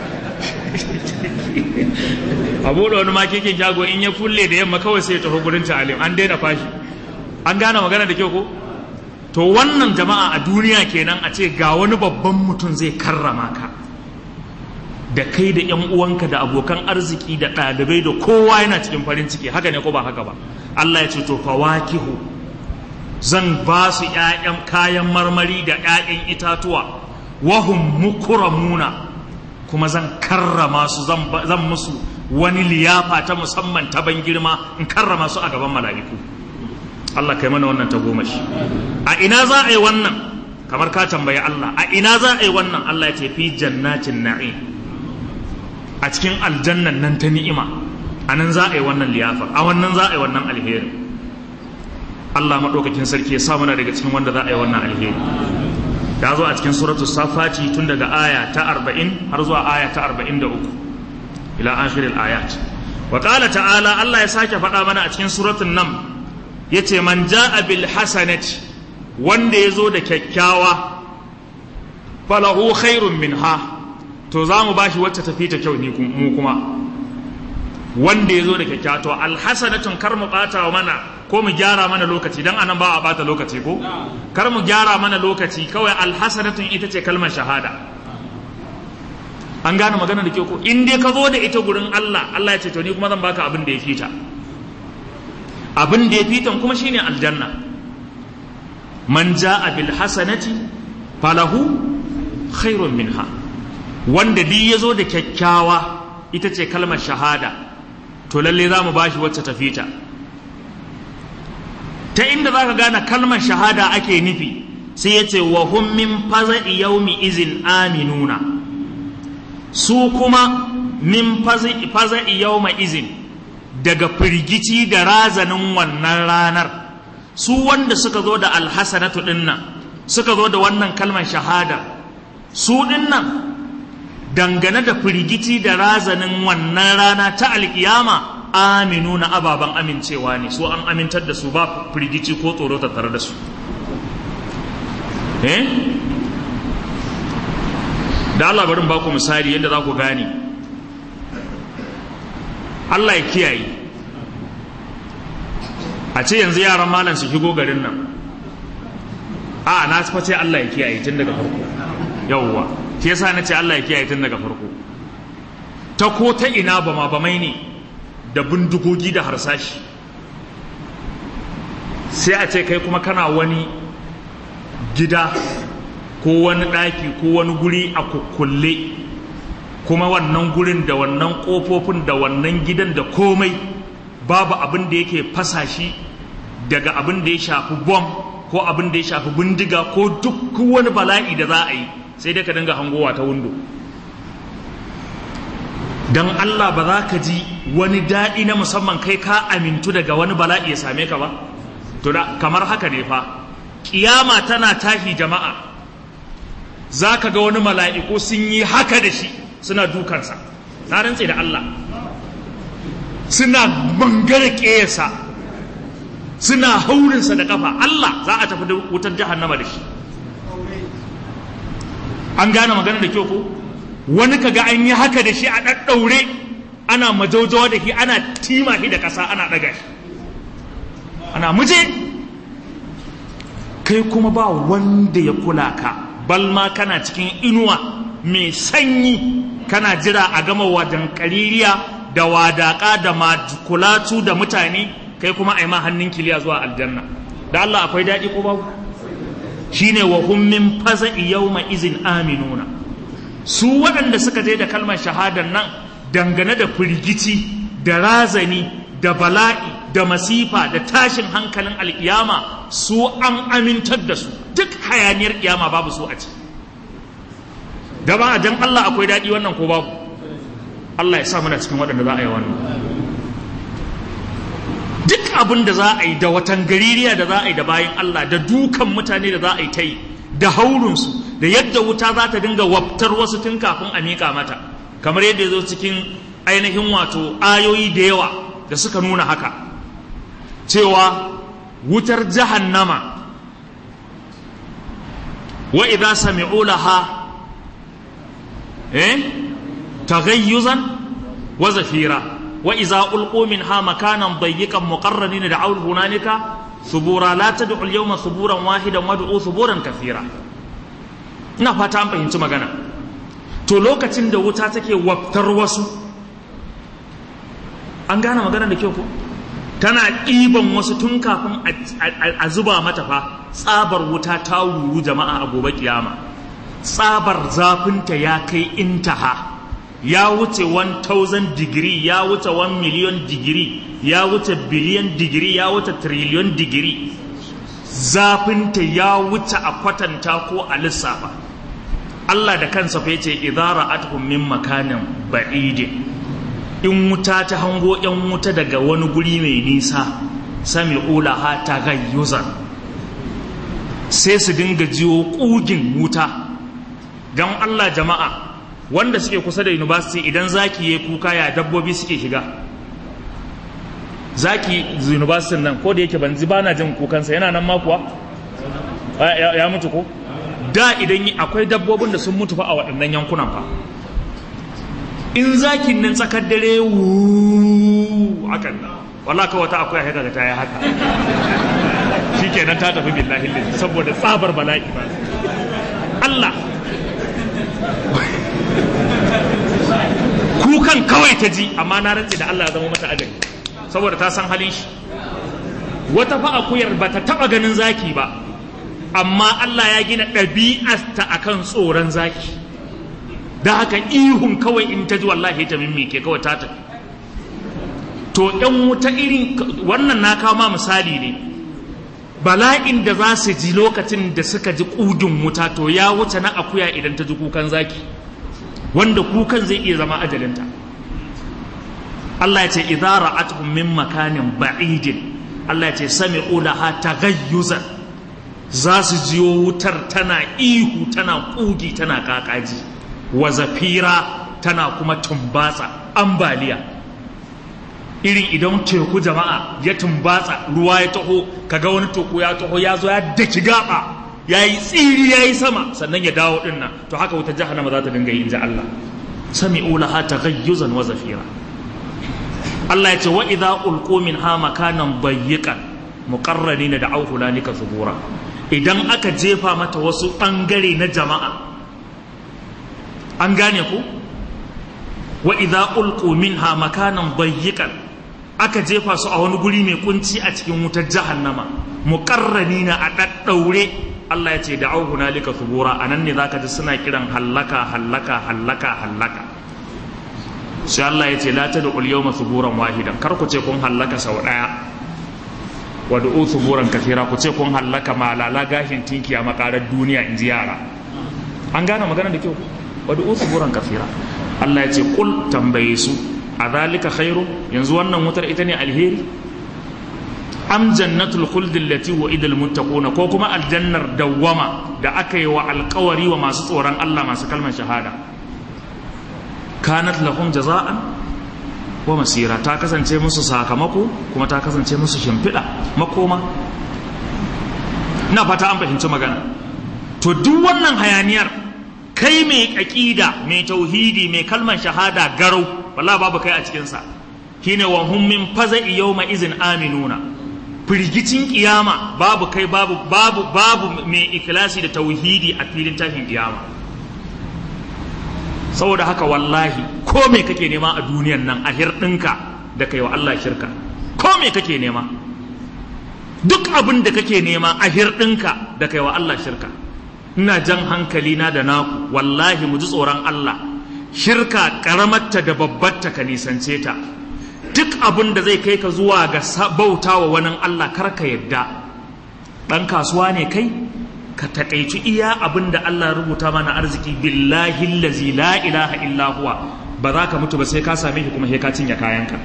[SPEAKER 1] A bude wani makeken shago, in ya kulle da yamma kawai sai ya tafi gurin ta'alim, an daina fashi. An gane magana da kyau ko? To wannan jama'a a duniya kenan, a ce ga wani babban mutum zai karrama ka, da kai da ƴan uwanka da abokan arziki da ɗalibai da kowa yana cikin farin ciki. Haka ne ko ba haka ba? Allah ya ce to fawakihu, zan ba su ƴaƴan kayan marmari da ƴaƴan itatuwa, wahum mukramuna, kuma zan karrama su, zan musu wani liyafa ta musamman ta ban girma in karrama su a gaban mala'iku. Allah kai mana wannan ta goma shi. A ina za a yi wannan? Kamar ka tambayi Allah, a ina za a yi wannan? Allah ya ce fi jannatin na'im, a cikin aljannan nan ta ni'ima, a nan za a yi wannan liyafa, a wannan za a yi wannan alheri. Allah maɗaukakin sarki ya sa mana daga cikin wanda za a yi wannan alheri. Ya zo a cikin suratul safati tun daga aya ta arba'in har zuwa aya ta arba'in da uku ila akhiril ayat. Wa qala ta'ala, Allah ya sake faɗa mana a cikin suratul nam, yace man jaa bil hasanati, wanda yazo da kyakkyawa, falahu khairun minha, to za mu bashi wacce tafi ta kyau ni mu kuma. Wanda yazo da kyakkyawa, to alhasanatun, kar mu bata mana ko mu gyara mana lokaci, dan anan ba a bata lokaci ko, kar mu gyara mana lokaci, kawai alhasanatun ita ce kalmar shahada. An gane magana da ke ko, in dai ka zo da ita gurin Allah, Allah ya ce to ni kuma zan baka abin da ya fita. Abin da ya fitan kuma shine aljanna. Man jaa bil hasanati falahu khairun minha, wanda duk yazo da kyakkyawa, ita ce kalmar shahada, to lalle za mu bashi wacce ta fita. Ta inda za ka gane kalmar shahada ake nufi, sai ya ce wa hum min faza'i yawmi izin aminuna, su kuma min faza'i yawma izin, daga firgici da razanin wannan ranar, su wanda suka zo da alhasanatu dinnan, suka zo da wannan kalmar shahada, su dinnan dangane da firgici da razanin wannan rana ta alkiyama aminu na ababen amincewa ne, su an amintar da su, ba firgici ko tsoro tattare da su. eh da Allah barin baku misali yadda za ku gane. Allah ya kiyaye, a ce yanzu yaran malam su shigo garin nan, a na fa ce Allah ya kiyaye tun daga farko, yawwa shi yasa na ce Allah ya kiyaye tun daga farko. Ta ko ta ina ba ma bamai ne da bindigogi da harsashi, sai a ce kai kuma kana wani gida ko wani ɗaki ko wani guri a kukkulle, kuma wannan gurin da wannan ƙofofin da wannan gidan da komai babu abin da yake fasa shi, daga abin da ya shafi bom ko abin da ya shafi bindiga ko duk wani bala'i da za a yi, sai dai ka dinga hangowa ta windo. Dan Allah ba za ka ji wani daɗi na musamman kai ka amintu daga wani bala'i ya same ka ba? To da kamar haka ne fa, kiyama tana tashi jama'a, za ka ga wani mala'iku sun yi haka da shi suna dukansa, na rantse da Allah, suna bangare ƙeyarsa, suna haurinsa da ƙafa. Allah za a tafi da wutar jahannama da shi. An gane magana da kyau ko? Wani kaga an yi haka da shi a ɗaɗɗaure, ana majaujawa da shi, ana tima shi da ƙasa, ana ɗaga shi, ana muje, kai kuma ba wanda ya kula ka, balma kana cikin inuwa mai sanyi, kana jira a gama wajen ƙaririya da wadaƙa da makulatu da mutane, kai kuma a yi ma hannun kiliya zuwa aljanna. Da Allah akwai daɗi ko babu? Shine wa hum min faza'i yawma izin aminuna, su waɗanda suka je da kalmar shahadar nan dangane da firgici da razani da bala'i da masifa da tashin hankalin alkiyama, su an amintar da su, duk hayaniyar kiyama babu su a ci. Gaba dan Allah akwai daɗi wannan ko babu? Allah ya sa muna cikin waɗanda za a yi wannan. Duk abin da za a yi da watan gaririya da za a yi da bayan Allah, da dukan mutane da za a yi ta yi, da haurinsu, da yadda wuta za ta dinga waftar wasu tun kafin a miƙa mata, kamar yadda ya zo cikin ainihin wato ayoyi da yawa da suka nuna haka, cewa wutar jahannama, wa idza sami'u laha eh taghayyuzan wa zafira wa idza ulqu minha makanan dayyiqan muqarranin da'u hunalika subura la tad'u al-yawma suburan wahidan wad'u suburan kathira. Ina fata an fahimci magana. To lokacin da wuta take waftar wasu, an gane magana da kyau ko? Tana ɗiban wasu tun kafin a zuba mata fa, tsabar wuta ta wuru jama'a a gobe kiyama, tsabar zafinta ya kai intaha, ya wuce one thousand degree, ya wuce one million degree, ya wuce billion degree, ya wuce trillion degree. Zafinta ya wuce a kwatanta ko a lissafa. Allah da kansa fa yace idza ra'atuhum min makanin ba'idin, in wuta ta hango yan wuta daga wani guri mai nisa, sami'u laha taghayyuzan, sai su dinga jiwo kugin wuta. Don Allah jama'a wanda suke kusa da university, idan zaki ya kuka ya dabbobi suke shiga. Zaki university nan ko da yake ban ji bana jin kukansa, yana nan ma kuwa ya, ya mutu ko da, idan akwai dabbobin da sun mutu fa a waɗannan yankunan fa. In zakin nan tsakar dare wu hakan nan wallahi kawai ta akwai haka ta yi haka shikenan ta tafi billahi lillahi, saboda tsabar bala'i ba Allah. Kukan kawai ta ji, amma na rantsi da Allah ya zama mata adali, saboda ta san halin shi. Wata fa akuyar ba ta taba ganin zaki ba, amma Allah ya gina ɗabi'arta akan tsoron zaki, da haka ihun kawai in ta ji wallahi ta mimmike kawai ta tafi. To ɗan wuta irin wannan na kawo ma misali ne, bala'in da za su ji lokacin da suka ji ƙudin wuta to ya wuce na akuya idan ta ji kukan zaki, wanda kukan zai iya zama ajalinta. Allah ya ce idza ra'atuhum min makanin ba'idin, Allah ya ce sami'u laha taghayyuzan, za su jiyo wutar tana ihu, tana kugi, tana kakaji, wa zafira, tana kuma tumbatsa, ambaliya. Irin idan teku jama'a ya tumbatsa, ruwa ya taho, kaga wani teku ya taho ya zo ya daki gaba, ya yi tsiri ya yi sama, sannan ya dawo din nan, to haka wuta jahannama za ta dinga yi, inji Allah. Sami'u laha taghayyuzan wa zafira. Allah ya ce wa idza ulqu minha makanan dayyiqan muqarranina da'aw hulanika thubura. Idan aka jefa mata wasu bangare na jama'a, an gane ku, wa idza ulqu minha makanan dayyiqan, aka jefa su a wani guri mai kunci a cikin wutar jahannama, muqarranina a daddaure. Allah ya ce da'aw hunalika thubura, anan ne zaka ji suna kiran hallaka hallaka hallaka hallaka. Sai Allah ya ce la tad'u al-yawma thuburan wahidan, kar ku ce kun hallaka sau daya, wa du'u thuburan kathira, ku ce kun hallaka malala gashin tinki a makarar duniya, in ji yara. An gane magana da kyau, wa du'u thuburan kathira. Allah ya ce kul, tambaye su, adhalika khairu, yanzu wannan wutar ita ne alheri, am jannatul khuldi allati wa'ida almuttaquna, ko kuma aljannar dawwama da aka yi wa alƙawari wa masu tsoron Allah, masu kalmar shahada. Kanat lahum jaza'an wa masira, ta kasance musu sakamako kuma ta kasance musu shimfiɗa makoma. Ina fata an fahimci magana. To duk wannan hayaniyar, kai mai aqida, mai tauhidi, mai kalmar shahada garau, wallahi babu kai a cikin sa. Shine wa hum min faza'i yawma izin aminuna. Firgicin kiyama babu kai, babu babu babu mai ikhlasi da tauhidi a filin tashin kiyama. Saboda haka wallahi ko me kake nema a duniyan nan, a hirɗinka da kai wa Allah shirka, ko me kake nema, duk abin da kake nema a hirɗinka da kai wa Allah shirka. Ina jan hankali na da naku, wallahi mu ji tsoron Allah. Shirka karamarta da babbarta ka nisance ta. Duk abin da zai kai ka zuwa ga bauta wa wani Allah, kar ka yadda. Ɗan kasuwa ne kai, ka taƙaici iya abin da Allah rubuta mana arziki, billahi allazi la ilaha illa huwa, ba za ka mutu ba sai ka same shi kuma sai ka cinye kayanka.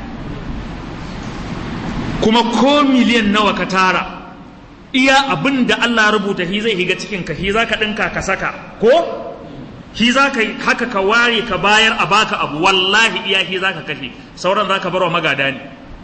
[SPEAKER 1] Kuma ko miliyan nawa ka tara, iya abin da Allah rubuta shi zai higa cikin ka, shi za ka ɗinka ka saka, ko shi za ka haka ka ware ka bayar a baka abu, wallahi iya shi za ka kashe, sauran za ka bar wa magada ne.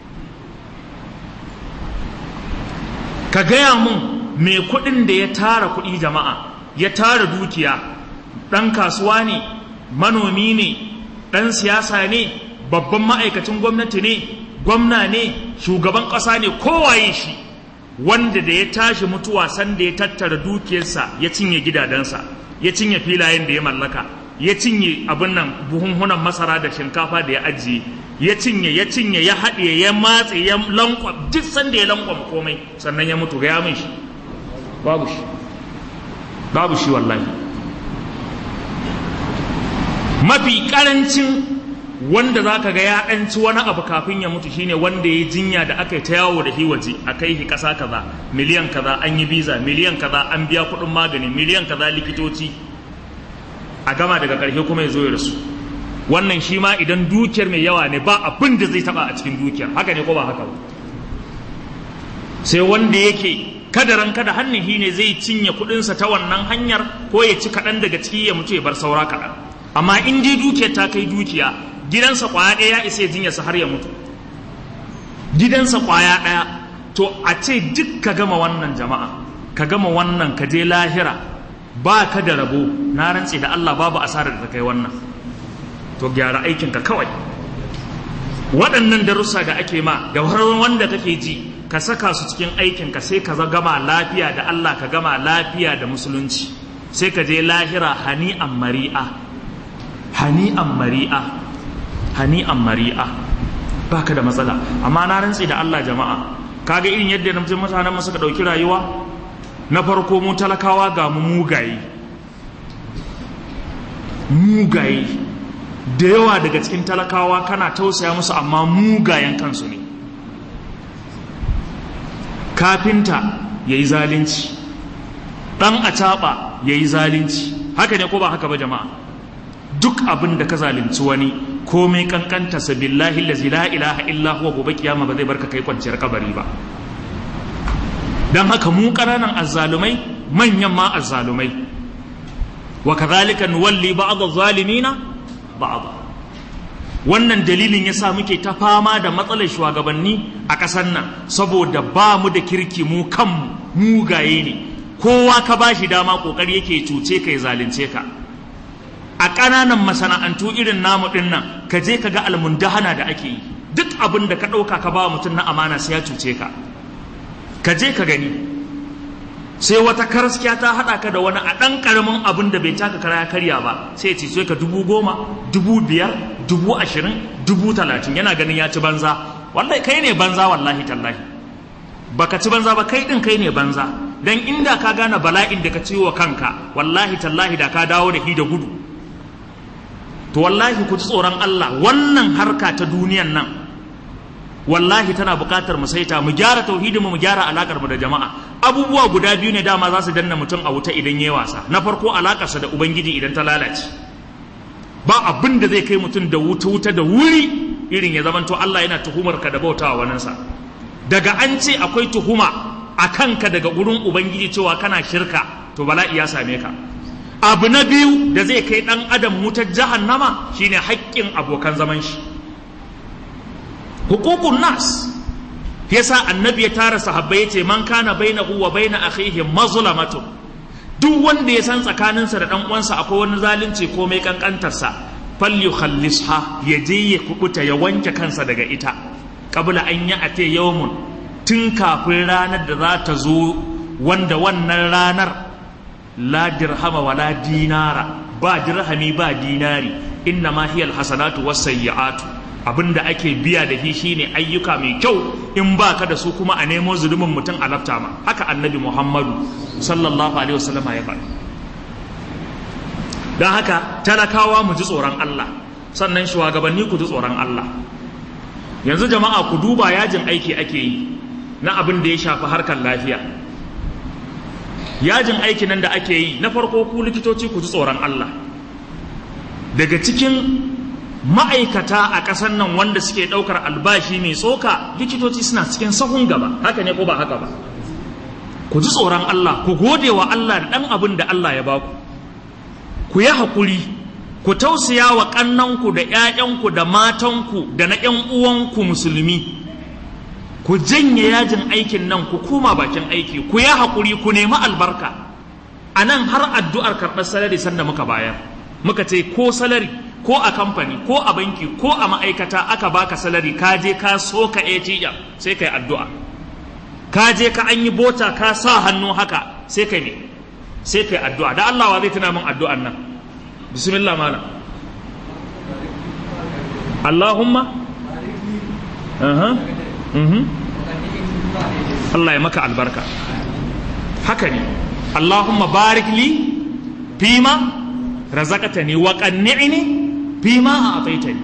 [SPEAKER 1] Ka gaya mun mai kuɗin da ya tara kuɗi jama'a, ya tara dukiya, ɗan kasuwa ne, manomi ne, ɗan siyasa ne, babban ma'aikacin gwamnati ne, gwamna ne, shugaban ƙasa ne, kowaye shi, wanda da ya tashi mutuwa sanda ya tattara dukiyarsa, ya cinye gidajensa, ya cinye filayen da ya mallaka, ya cinye abin nan buhunhunan masara da shinkafa da ya ajiye, ya cinye ya cinye ya haɗe ya matse ya lankwam, duk sanda ya lankwam komai, sannan ya mutu. Ga ya min shi, babu shi, babu shi wallahi. mafi karancin wanda za ka ga ya ɗanci wani abu kafin ya mutu shine wanda ya jinya da aka yi ta yawo da shi waje a kai shi ƙasa kaza miliyan kaza an yi biza miliyan kaza an biya kuɗin magani miliyan kaza likitoci a gama daga ƙarshe kuma ya zo ya rasu. Wannan shi ma idan dukiyar mai yawa ne ba abin da zai taɓa a cikin dukiyar, haka ne ko ba haka ba? Sai wanda yake kadaran kada hannun shi ne zai cinye kuɗinsa ta wannan hanyar ko ya ci kaɗan daga ciki ya mutu ya bar saura kaɗan. Amma in dai dukiyar ta kai dukiya, gidansa ƙwaya ɗaya ya isa ya jinyarsa har ya mutu. Gidansa ƙwaya ɗaya, to a ce duk ka gama wannan jama'a, ka gama wannan ka je lahira ba ka da rabo, na rantse da Allah babu asarar da ta kai wannan. To gyara aikinka kawai. Waɗannan darussa da ake ma da wanda kake ji, ka saka su cikin aikinka sai ka gama lafiya da Allah, ka gama lafiya da musulunci, sai ka je lahira hani'an mari'a, hani'an mari'a, hani'an mari'a, baka da matsala. Amma na rantse da Allah jama'a, kaga irin yadda na mutanen mu suka ɗauki rayuwa. Na farko mu talakawa ga mu mugaye, mugaye da yawa daga cikin talakawa kana tausaya musu amma mugayen kansu ne. Kafinta ya yi zalunci, ɗan acaɓa ya yi zalunci, haka ne ko ba haka ba jama'a? Duk abin da ka zalunci wani komai kankanta sa billahi allazi la ilaha illa huwa, gobe kiyama ba zai barka kai kwanciyar kabari ba. Dan haka mu ƙananan azzalumai, manyan ma azzalumai, wa kadhalika nuwalli ba'd adh-dhalimina ba'd. Wannan dalilin yasa muke ta fama da matsalar shugabanni a ƙasar nan, saboda ba mu da kirki mu kanmu mugaye ne. Kowa ka bashi dama kokari yake cuce ka ya zalunce ka. A ƙananan masana'antu irin namu ɗin nan, ka je ka ga almundahana da ake yi. Duk abin da ka ɗauka ka ba mutum na amana sai ya cuce ka. Ka je ka gani. Sai wata karaskiya ta haɗa ka da wani a ɗan ƙaramin abin da bai taka kara ya karya ba, sai ya ce ka dubu goma, dubu biyar, dubu ashirin, dubu talatin, yana ganin ya ci banza. Wallahi kai ne banza, wallahi tallahi. Baka ci banza ba, kai ɗin kai ne banza. Dan inda ka gane bala'in da ka ciwo wa kanka, wallahi tallahi da ka dawo da hi da gudu. To wallahi ku ji tsoron Allah, wannan harka ta duniyan nan wallahi tana buƙatar mu saita, mu gyara tauhidin mu, mu gyara alakar mu da jama'a. Abubuwa guda biyu ne dama za su danna mutum a wuta idan yayi wasa. Na farko alakarsa da ubangiji idan ta lalace, ba abin da zai kai mutum da wuta wuta da wuri irin ya zamanto Allah yana tuhumar ka da bautawa waninsa. Daga an ce akwai tuhuma a kanka daga gurin ubangiji cewa kana shirka, to bala'i ya same ka. Abu na biyu da zai kai ɗan adam wutar jahannama shine haƙƙin abokan zaman shi, hukukun nas. Yasa annabi ya tara sahabbai yace man kana bainahu wa baina akhihi mazlamatu, duk wanda ya san tsakaninsa da ɗan uwansa akwai wani zalunci ko mai kankantarsa, falyukhallisha, ya je ya kubuta ya wanke kansa daga ita, qabla an ya'ti yawmun, tun kafin ranar da za ta zo wanda wannan ranar la dirhama wala dinara, ba dirhami ba dinari, inna ma hiya alhasanatu wasayyi'atu, abinda ake biya da shi shine ayyuka mai kyau, in baka da su kuma a nemo zulumin mutum a lafta ma. Haka annabi Muhammadu sallallahu alaihi wasallam ya faɗi. Dan haka talakawa mu ji tsoron Allah, sannan shugabanni ku ji tsoron Allah. Yanzu jama'a ku duba yajin aiki ake yi na abin da ya shafi harkar lafiya. Yajin aiki nan da ake yi, na farko ku likitoci ku ji tsoron Allah. Daga cikin ma'aikata a ƙasar nan wanda suke ɗaukar albashi mai tsoka, likitoci suna cikin sahun gaba, haka ne ko ba haka ba? Ku ji tsoron Allah, ku gode wa Allah da ɗan abin da Allah ya baku, ku yi haƙuri, ku tausaya wa ƙannanku da ‘ya'yanku da matanku da na ‘yan uwanku musulmi, ku janye yajin aikin nan, ku koma bakin aiki, ku yi haƙuri, ku nemi albarka. A nan har addu'ar karɓar salari sanda muka bayar, muka ce ko salari, ko a kamfani, ko a banki, ko a ma'aikata aka baka salari, ka je ka soka A T M sai kai addu'a. Ka je ka an yi bota ka sa hannu haka sai kai ne, sai kai addu'a. Da Allah wa zai tuna min addu'an nan? Bismillah malam. Allahumma aha mhm Allah ya maka albarka. Haka ne. Allahumma barik li fima razaqtani wa qanni'ni fima a'taitani,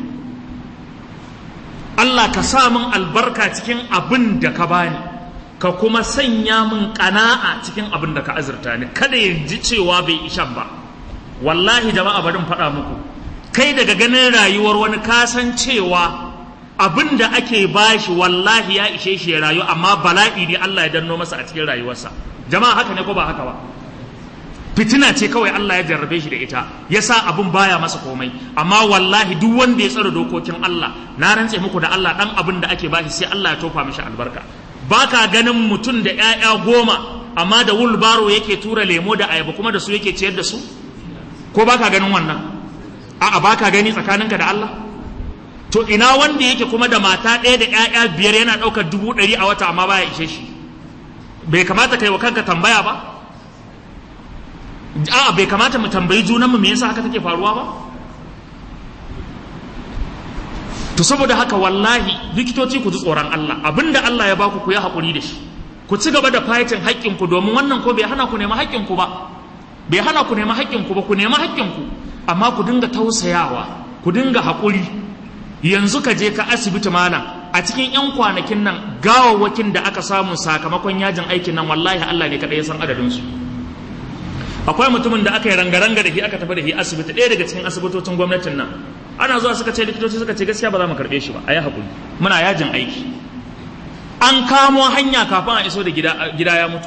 [SPEAKER 1] Allah ka sa min albarka cikin abin da ka bani, ka kuma sanya min ƙana'a cikin abin da ka azurta ni. Kada ya ji cewa bai ishan ba. Wallahi jama'a bari in faɗa muku, kai daga ganin rayuwar wani kasan cewa abin da ake bashi wallahi ya ishe shi ya rayu, amma bala'i ne Allah ya danno masa a cikin rayuwarsa. Jama'a haka ne ko ba haka ba? Fitina ce kawai Allah ya jarrabe shi da ita, ya sa abin baya masa komai. Amma wallahi duk wanda ya tsare dokokin Allah, na rantse muku da Allah, dan abin da ake bashi sai Allah ya tofa mishi albarka. Baka ganin mutum da ƴaƴa goma amma da wulbaro yake tura lemo da ayaba kuma da su yake ciyar da su? Ko baka ganin wannan? A'a, baka gani tsakaninka da Allah? To ina wanda yake kuma da mata ɗaya da ƴaƴa biyar yana ɗaukar dubu ɗari a wata amma baya ishe shi? Bai kamata kai wa kanka tambaya ba? A'a, bai kamata mu tambayi junanmu me yasa haka take faruwa ba? To saboda haka wallahi likitoci ku ji tsoron Allah, abinda Allah ya baku ku yi haƙuri da shi, ku ci gaba da fighting haƙƙinku, domin wannan ko bai hana ku nema haƙƙinku ba, bai hana ku nema haƙƙinku ba, ku nema haƙƙinku, amma ku dinga tausayawa, ku dinga haƙuri. Yanzu ka je ka asibiti malam, a cikin 'yan kwanakin nan gawawwakin da aka samu sakamakon yajin aikin nan wallahi Allah ne kaɗai ya san adadinsu. Akwai mutumin da aka yi ranga-ranga da shi aka tafi da shi asibiti, ɗaya daga cikin asibitocin gwamnatin nan. Ana zuwa suka ce, likitoci suka ce gaskiya ba za mu karɓe shi ba, a yi haƙuri, muna yajin aiki. An kamo hanya kafin a iso da gida ya mutu.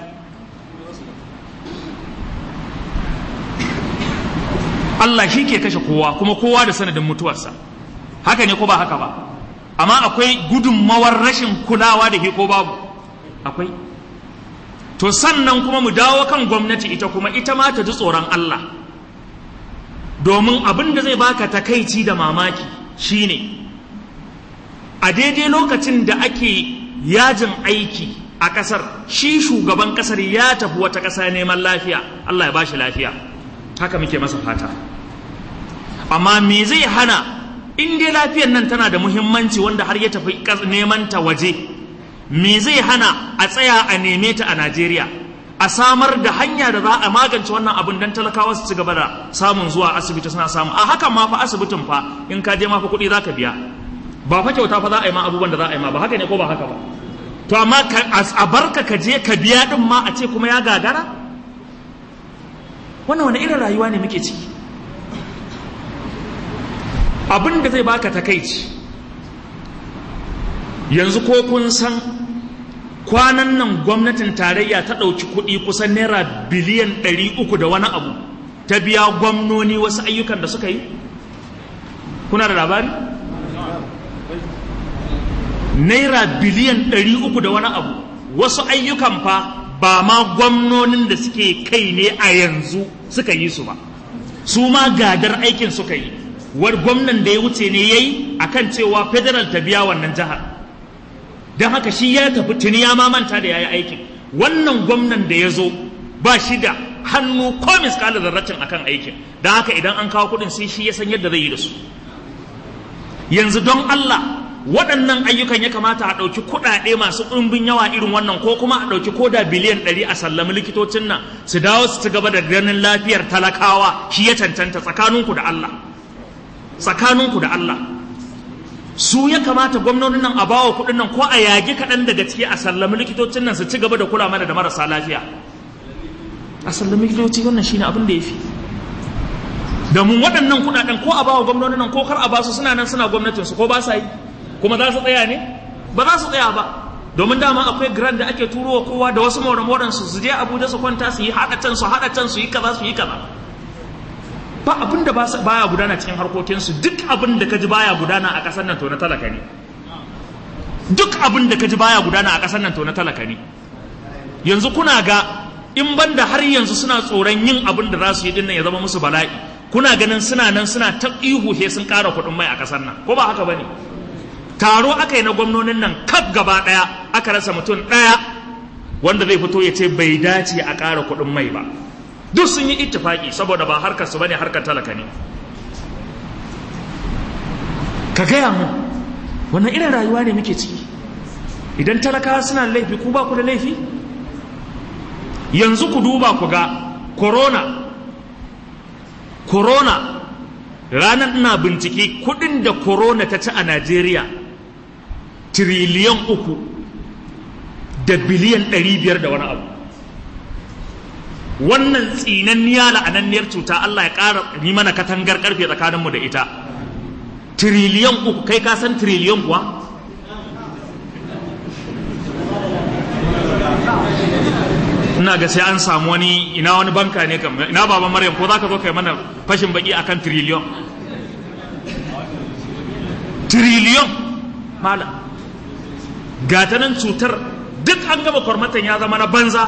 [SPEAKER 1] Allah shi ke kashe kowa, kuma kowa da sanadin mutuwarsa. Haka ne ko ba haka ba? Amma akwai gudunmawar rashin kulawa da shi ko babu? Akwai. To sannan kuma mu dawo kan gwamnati ita kuma ita ma ta ji tsoron Allah. Domin abin da zai baka takaici da mamaki shine a daidai lokacin da ake yajin aiki a ƙasar, shi shugaban ƙasar ya tafi wata ƙasa neman lafiya, Allah ya bashi lafiya, haka muke masa fata. Amma me zai hana, in dai lafiyar nan tana da muhimmanci wanda har ya tafi neman ta waje, me zai hana a tsaya a neme ta a Najeriya, a samar da hanya da za a magance wannan abin don talakawa su ci gaba da samun zuwa asibiti suna samu. A hakan ma fa asibitin fa in ka je ma fa kuɗi za ka biya, ba fa kyauta fa za a yi ma abubuwan da za a yi ma, ba haka ne ko ba haka ba? To amma a barka ka je ka biya din ma a ce kuma ya gagara? Wannan wani irin rayuwa ne muke ciki? Abin da zai baka takaici, yanzu ko kun san kwanan nan gwamnatin tarayya ta ɗauki kuɗi kusan naira biliyan ɗari uku da wani abu ta biya gwamnoni wasu ayyukan da suka yi? Kuna da labari? Naira biliyan ɗari uku da wani abu, wasu ayyukan fa ba ma gwamnonin da suke kai ne a yanzu suka yi su ba, su ma gadar aikin suka yi. War gwamnan da ya wuce ne ya yi a kan cewa federal ta biya wannan jihar, don haka shi ya tafi tuni ya mamanta da ya yi aikin. Wannan gwamnan da ya zo ba shi da hannu ko miskalar zarratin akan aikin, don haka idan an kawo kuɗin sai shi ya san yadda zai yi da su. Yanzu don Allah waɗannan ayyukan ya kamata a ɗauki kuɗaɗe masu ɗumbin yawa irin wannan, ko kuma a ɗauki koda biliyan ɗari a sallami likitocin nan su dawo su ci gaba da ganin lafiyar talakawa, shi ya cancanta. Tsakaninku da Allah, tsakaninku da Allah, su ya kamata gwamnonin nan a bawa kuɗin nan ko a yage kaɗan daga ciki a sallami likitocin nan su ci gaba da kula mana da marasa lafiya. A sallami likitoci, wannan shine abin da ya fi. Domin waɗannan kuɗaɗen ko a bawa gwamnonin nan ko kar a basu, suna nan suna gwamnatinsu ko ba sa yi, kuma za su tsaya ne? Ba za su tsaya ba, domin dama akwai grant da ake turowa kowa da wasu moran su su je Abuja su kwanta su yi haɗa can su haɗa can su yi kaza su yi kaza. Ba abin da baya gudana cikin harkokinsu. Duk abin da ka ji baya gudana a ƙasar nan to na talaka ne. Duk abin da ka ji baya gudana a ƙasar nan to na talaka ne. Yanzu kuna ga in banda har yanzu suna tsoron yin abin da za su yi dinnan ya zama musu bala'i, kuna ganin suna nan suna ta ihu he sun ƙara kuɗin mai a ƙasar nan, ko ba haka bane? Taro aka yi na gwamnonin nan kaf gaba ɗaya, aka rasa mutum ɗaya wanda zai fito ya ce bai dace a ƙara kuɗin mai ba. Duk sun yi ittifaki saboda ba harkar su bane, harkar talaka ne. Ka gaya mu wannan irin rayuwa ne muke ciki? Idan talakawa suna da laifi, ku ba ku da laifi? Yanzu ku duba ku ga corona corona ranar ina bincike kudin da corona ta ci a Najeriya tiriliyan uku da biliyan ɗari biyar da wani abu. Wannan tsinanniya la'ananniyar cuta Allah ya ƙara yi mana katangar ƙarfe tsakaninmu da ita. Tiriliyan uku, kai ka san tiriliyan kuwa? Ina ga sai an samu wani ina wani banka ne kam, ina baban Maryam ko za ka zo kai mana fashin baki akan tiriliyan? Tiriliyan malam, gata nan cutar duk an gama kwarmatan ya zama na banza,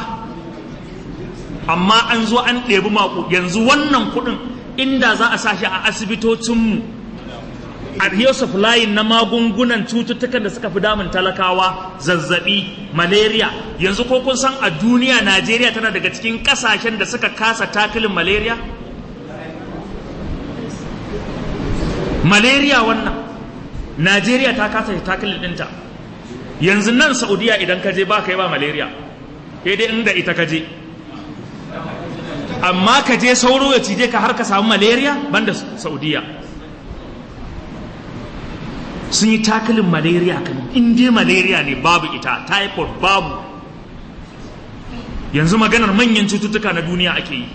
[SPEAKER 1] amma an zo an ɗebi maku. Yanzu wannan kuɗin inda za a sa shi a asibitocinmu a yau supplying na magungunan cututtukan da suka fi damun talakawa, zazzabi, malaria. Yanzu ko kun san a duniya Najeriya tana daga cikin ƙasashen da suka kasa takilin malaria? Malaria wannan Najeriya ta kasa takilin ɗinta. Yanzu nan Saudiya idan ka je ba ka yi ba malaria, sai dai inda ita ka je. Amma ka je sauro ya cije ka har ka samu malaria banda Saudiya. Sun yi takalin malaria kan in dai malaria ne babu ita, typhoid babu. Yanzu maganar manyan cututtuka na duniya ake yi.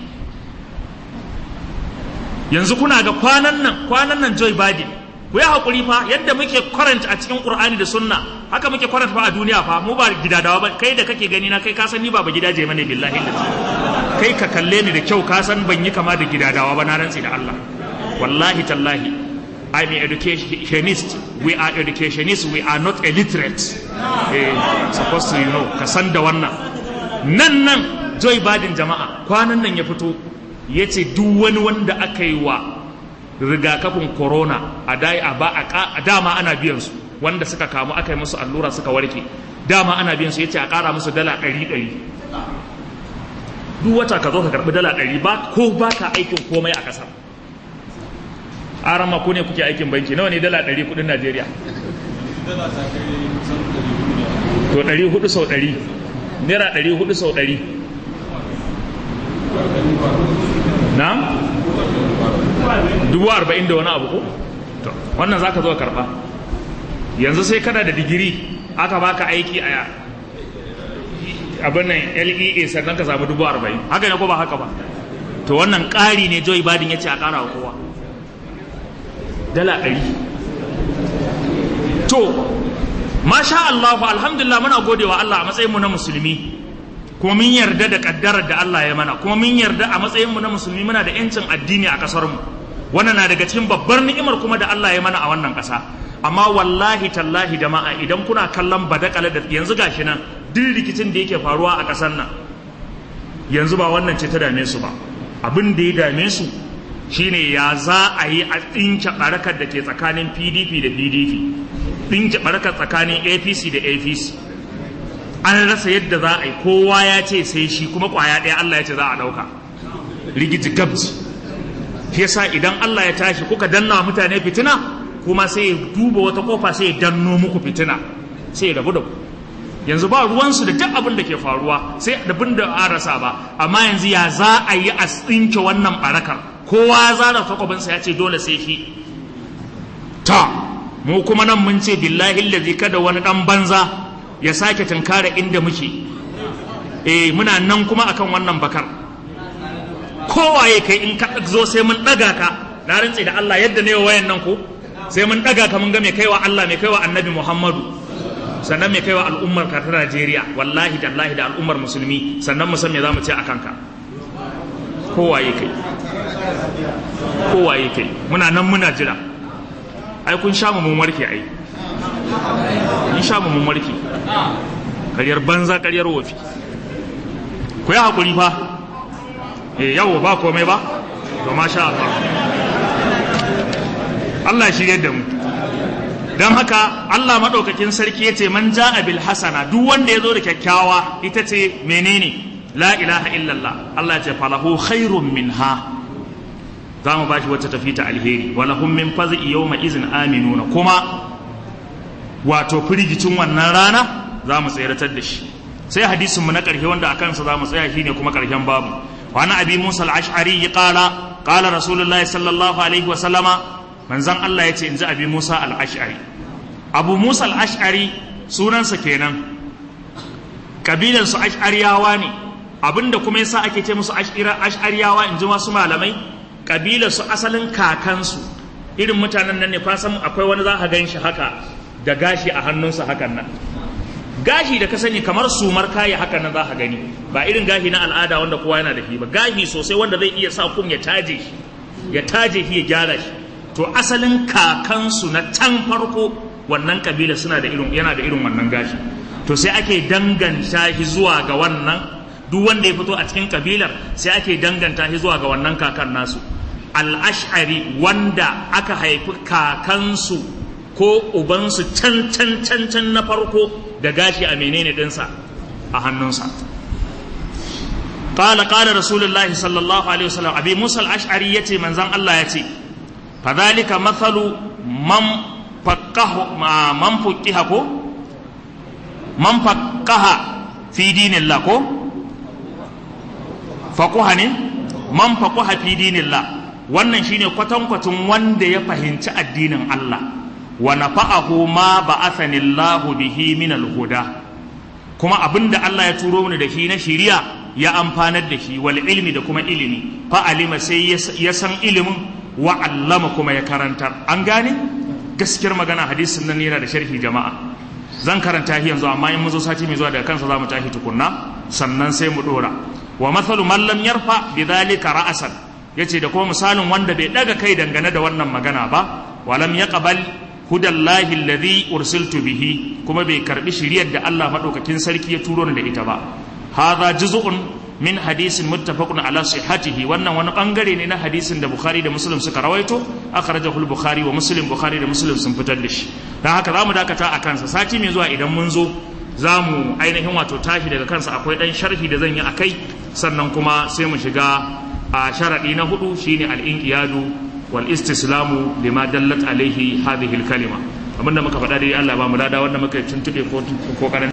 [SPEAKER 1] Yanzu kuna ga kwanan nan kwanan nan Joe Biden, ku yi haƙuri fa, yadda muke current a cikin Qur'ani da Sunna haka muke current fa a duniya fa. Mu ba gidadawa ba, kai da kake gani na kai ka san ni ba ba gidaje mane billahi lillahi. Kai ka kalle ni da kyau ka san ban yi kama da gidadawa ba, na rantsi da Allah. Wallahi tallahi, I'm an educationist. We are educationists. We are not illiterate. Eh, supposed to you know, ka san da wannan. Nan nan Joe Biden jama'a kwanan nan ya fito ya ce duk wani wanda aka yi wa rigakafin corona a dai a ba a dama ana biyan su, wanda suka kamu aka yi musu allura suka warke, dama ana biyan su. Ya ce a ƙara musu dala ɗari ɗari. Duk wata ka zo ka karɓi dala ɗari ba ko ba ka aikin komai a ƙasar. Aran ma ko ne kuke aikin banki, nawa ne dala ɗari kuɗin Najeriya? To ɗari hudu sau ɗari, naira ɗari hudu sau ɗari. Na? Dubu arba'in da wani abu ko? To wannan za ka zo karɓa. Yanzu sai kana da digiri aka baka aiki a abin nan L E A sannan ka samu dubu arba'in. Haka ne ko ba haka ba? To wannan ƙari ne Joe Biden ya ce a ƙara wa kowa. Dala ɗari. To, masha Allah, alhamdulillah muna gode wa Allah a matsayinmu na musulmi, kuma mun yarda da ƙaddarar da Allah ya mana, kuma mun yarda a matsayinmu na musulmi muna da ‘yancin addini a ƙasarmu. Wannan na daga cikin babbar ni'imar kuma da Allah ya mana a wannan ƙasa. Amma wallahi tallahi jama'a, idan kuna kallon badakala da yanzu gashi nan duk rikicin da yake faruwa a ƙasar nan, yanzu ba wannan ce ta dame su ba. Abin da ya dame su shine ya za a yi a ɗinke ɓarakar da ke tsakanin P D P da P D P, ɗinke ɓarakar tsakanin A P C da A P C. An rasa yadda za a yi, kowa ya ce sai shi, kuma ƙwaya ɗaya Allah ya ce za a ɗauka. Rigiji gabji. Shi yasa idan Allah ya tashi kuka danna mutane fitina, kuma sai ya duba wata kofa sai ya danno muku fitina, sai ya rabu da ku. Yanzu ba ruwansu da duk abin da ke faruwa, sai abin da an rasa ba. Amma yanzu ya za a yi a tsinke wannan ɓarakar, kowa ya zara takwabinsa ya ce dole sai shi. Ta mu kuma nan mun ce billahi allazi kada wani dan banza ya sake tunkara inda muke. Eh muna nan kuma akan wannan bakar. Kowaye kai in ka zo sai mun daga ka, na rantsi da Allah yadda ne wayan nan ko sai mun daga ka mun ga me kaiwa Allah me kaiwa Annabi Muhammadu, sannan me kaiwa al'ummar ka ta Najeriya, wallahi tallahi da al'ummar musulmi, sannan mu san me zamu ce akan ka. Kowaye kai kowaye kai muna nan muna jira. Ai kun sha mu mun warke, ai kun sha mu mun warke. Karyar banza karyar wofi. Ku yi hakuri fa. Eh yawo ba komai ba, to masha Allah. Allah shi yadda mu. Dan haka Allah madaukakin sarki yace man ja'a bil hasana, duk wanda yazo da kyakkyawa ita ce menene? La ilaha illallah. Allah ya ce falahu khairun minha, za mu bashi wacce tafi ta alheri. Walahum min fazi yawma izin aminuna, kuma wato firgicin wannan rana za mu tsayaratar da shi. Sai hadisin mu na ƙarshe wanda akan sa za mu tsaya shine kuma ƙarshen babu. Wa ana abi Musa al-Ash'ari qala qala rasulullahi sallallahu alaihi wa sallama manzon Allah yace inji abi Musa al-Ash'ari Abu Musa al-Ash'ari sunansa kenan kabilan su Ash'ariyawa ne abinda kuma yasa ake ce musu Ash'ariyawa inji wasu malamai kabilar su asalin kakansu irin mutanen nan ne fa san akwai wani za ka ganshi haka da gashi a hannunsa hakan nan gashi da ka sani kamar sumar kaya hakan nan za ka gani ba irin gashi na al'ada wanda kowa yana da shi ba gashi sosai wanda zai iya sa kum ya taje shi ya taje shi ya gyara shi to asalin kakansu na can farko wannan kabila suna da irin yana da irin wannan gashi to sai ake danganta shi zuwa ga wannan duk wanda ya fito a cikin kabilar sai ake danganta shi zuwa ga wannan kakan nasu al-ash'ari wanda aka haifi kakansu ko ubansu can can can can na farko da gashi a menene dinsa a hannunsa qala qala rasulullahi sallallahu alaihi wasallam abi musa al-ash'ari yace manzon Allah yace fadhalika mathalu man faqahu man fuqiha ko man faqaha fi dinillah ko faquha ne man faquha fi dinillah wannan shine kwatankwatun wanda ya fahimci addinin Allah wa nafa'ahu ma ba'athani Allahu bihi min al-huda kuma abinda Allah ya turo mini da shi na shari'a ya amfanar da shi wal ilmi da kuma ilimi fa alima sai ya san ilimin wa allama kuma ya karantar an gane gaskiyar magana hadisin nan yana da sharhi jama'a zan karanta shi yanzu amma in mun zo sati mai zuwa daga kansa zamu tashi tukunna sannan sai mu dora wa mathalu man lam yarfa bidhalika ra'san yace da kuma misalin wanda bai daga kai dangane da wannan magana ba walam yaqbal hudallahi alladhi ursiltu bihi kuma bai karbi shiriyar da Allah madaukakin sarki ya turo ni da ita ba hadha juz'un min hadisin muttafaqun ala sihhatihi wannan wani bangare ne na hadisin da Bukhari da Muslim suka rawaito akhrajahu al-Bukhari wa Muslim Bukhari da Muslim sun fitar da shi dan haka zamu dakata a kansa sati mai zuwa idan mun zo zamu ainihin wato tashi daga kansa akwai dan sharhi da zan yi akai sannan kuma sai mu shiga a sharadi na hudu shine al-inqiyadu wal istislamu lima dallat alaihi hadhihi al-kalima abinda muka faɗa dai Allah ba mu lada wanda muka tuntube ko ko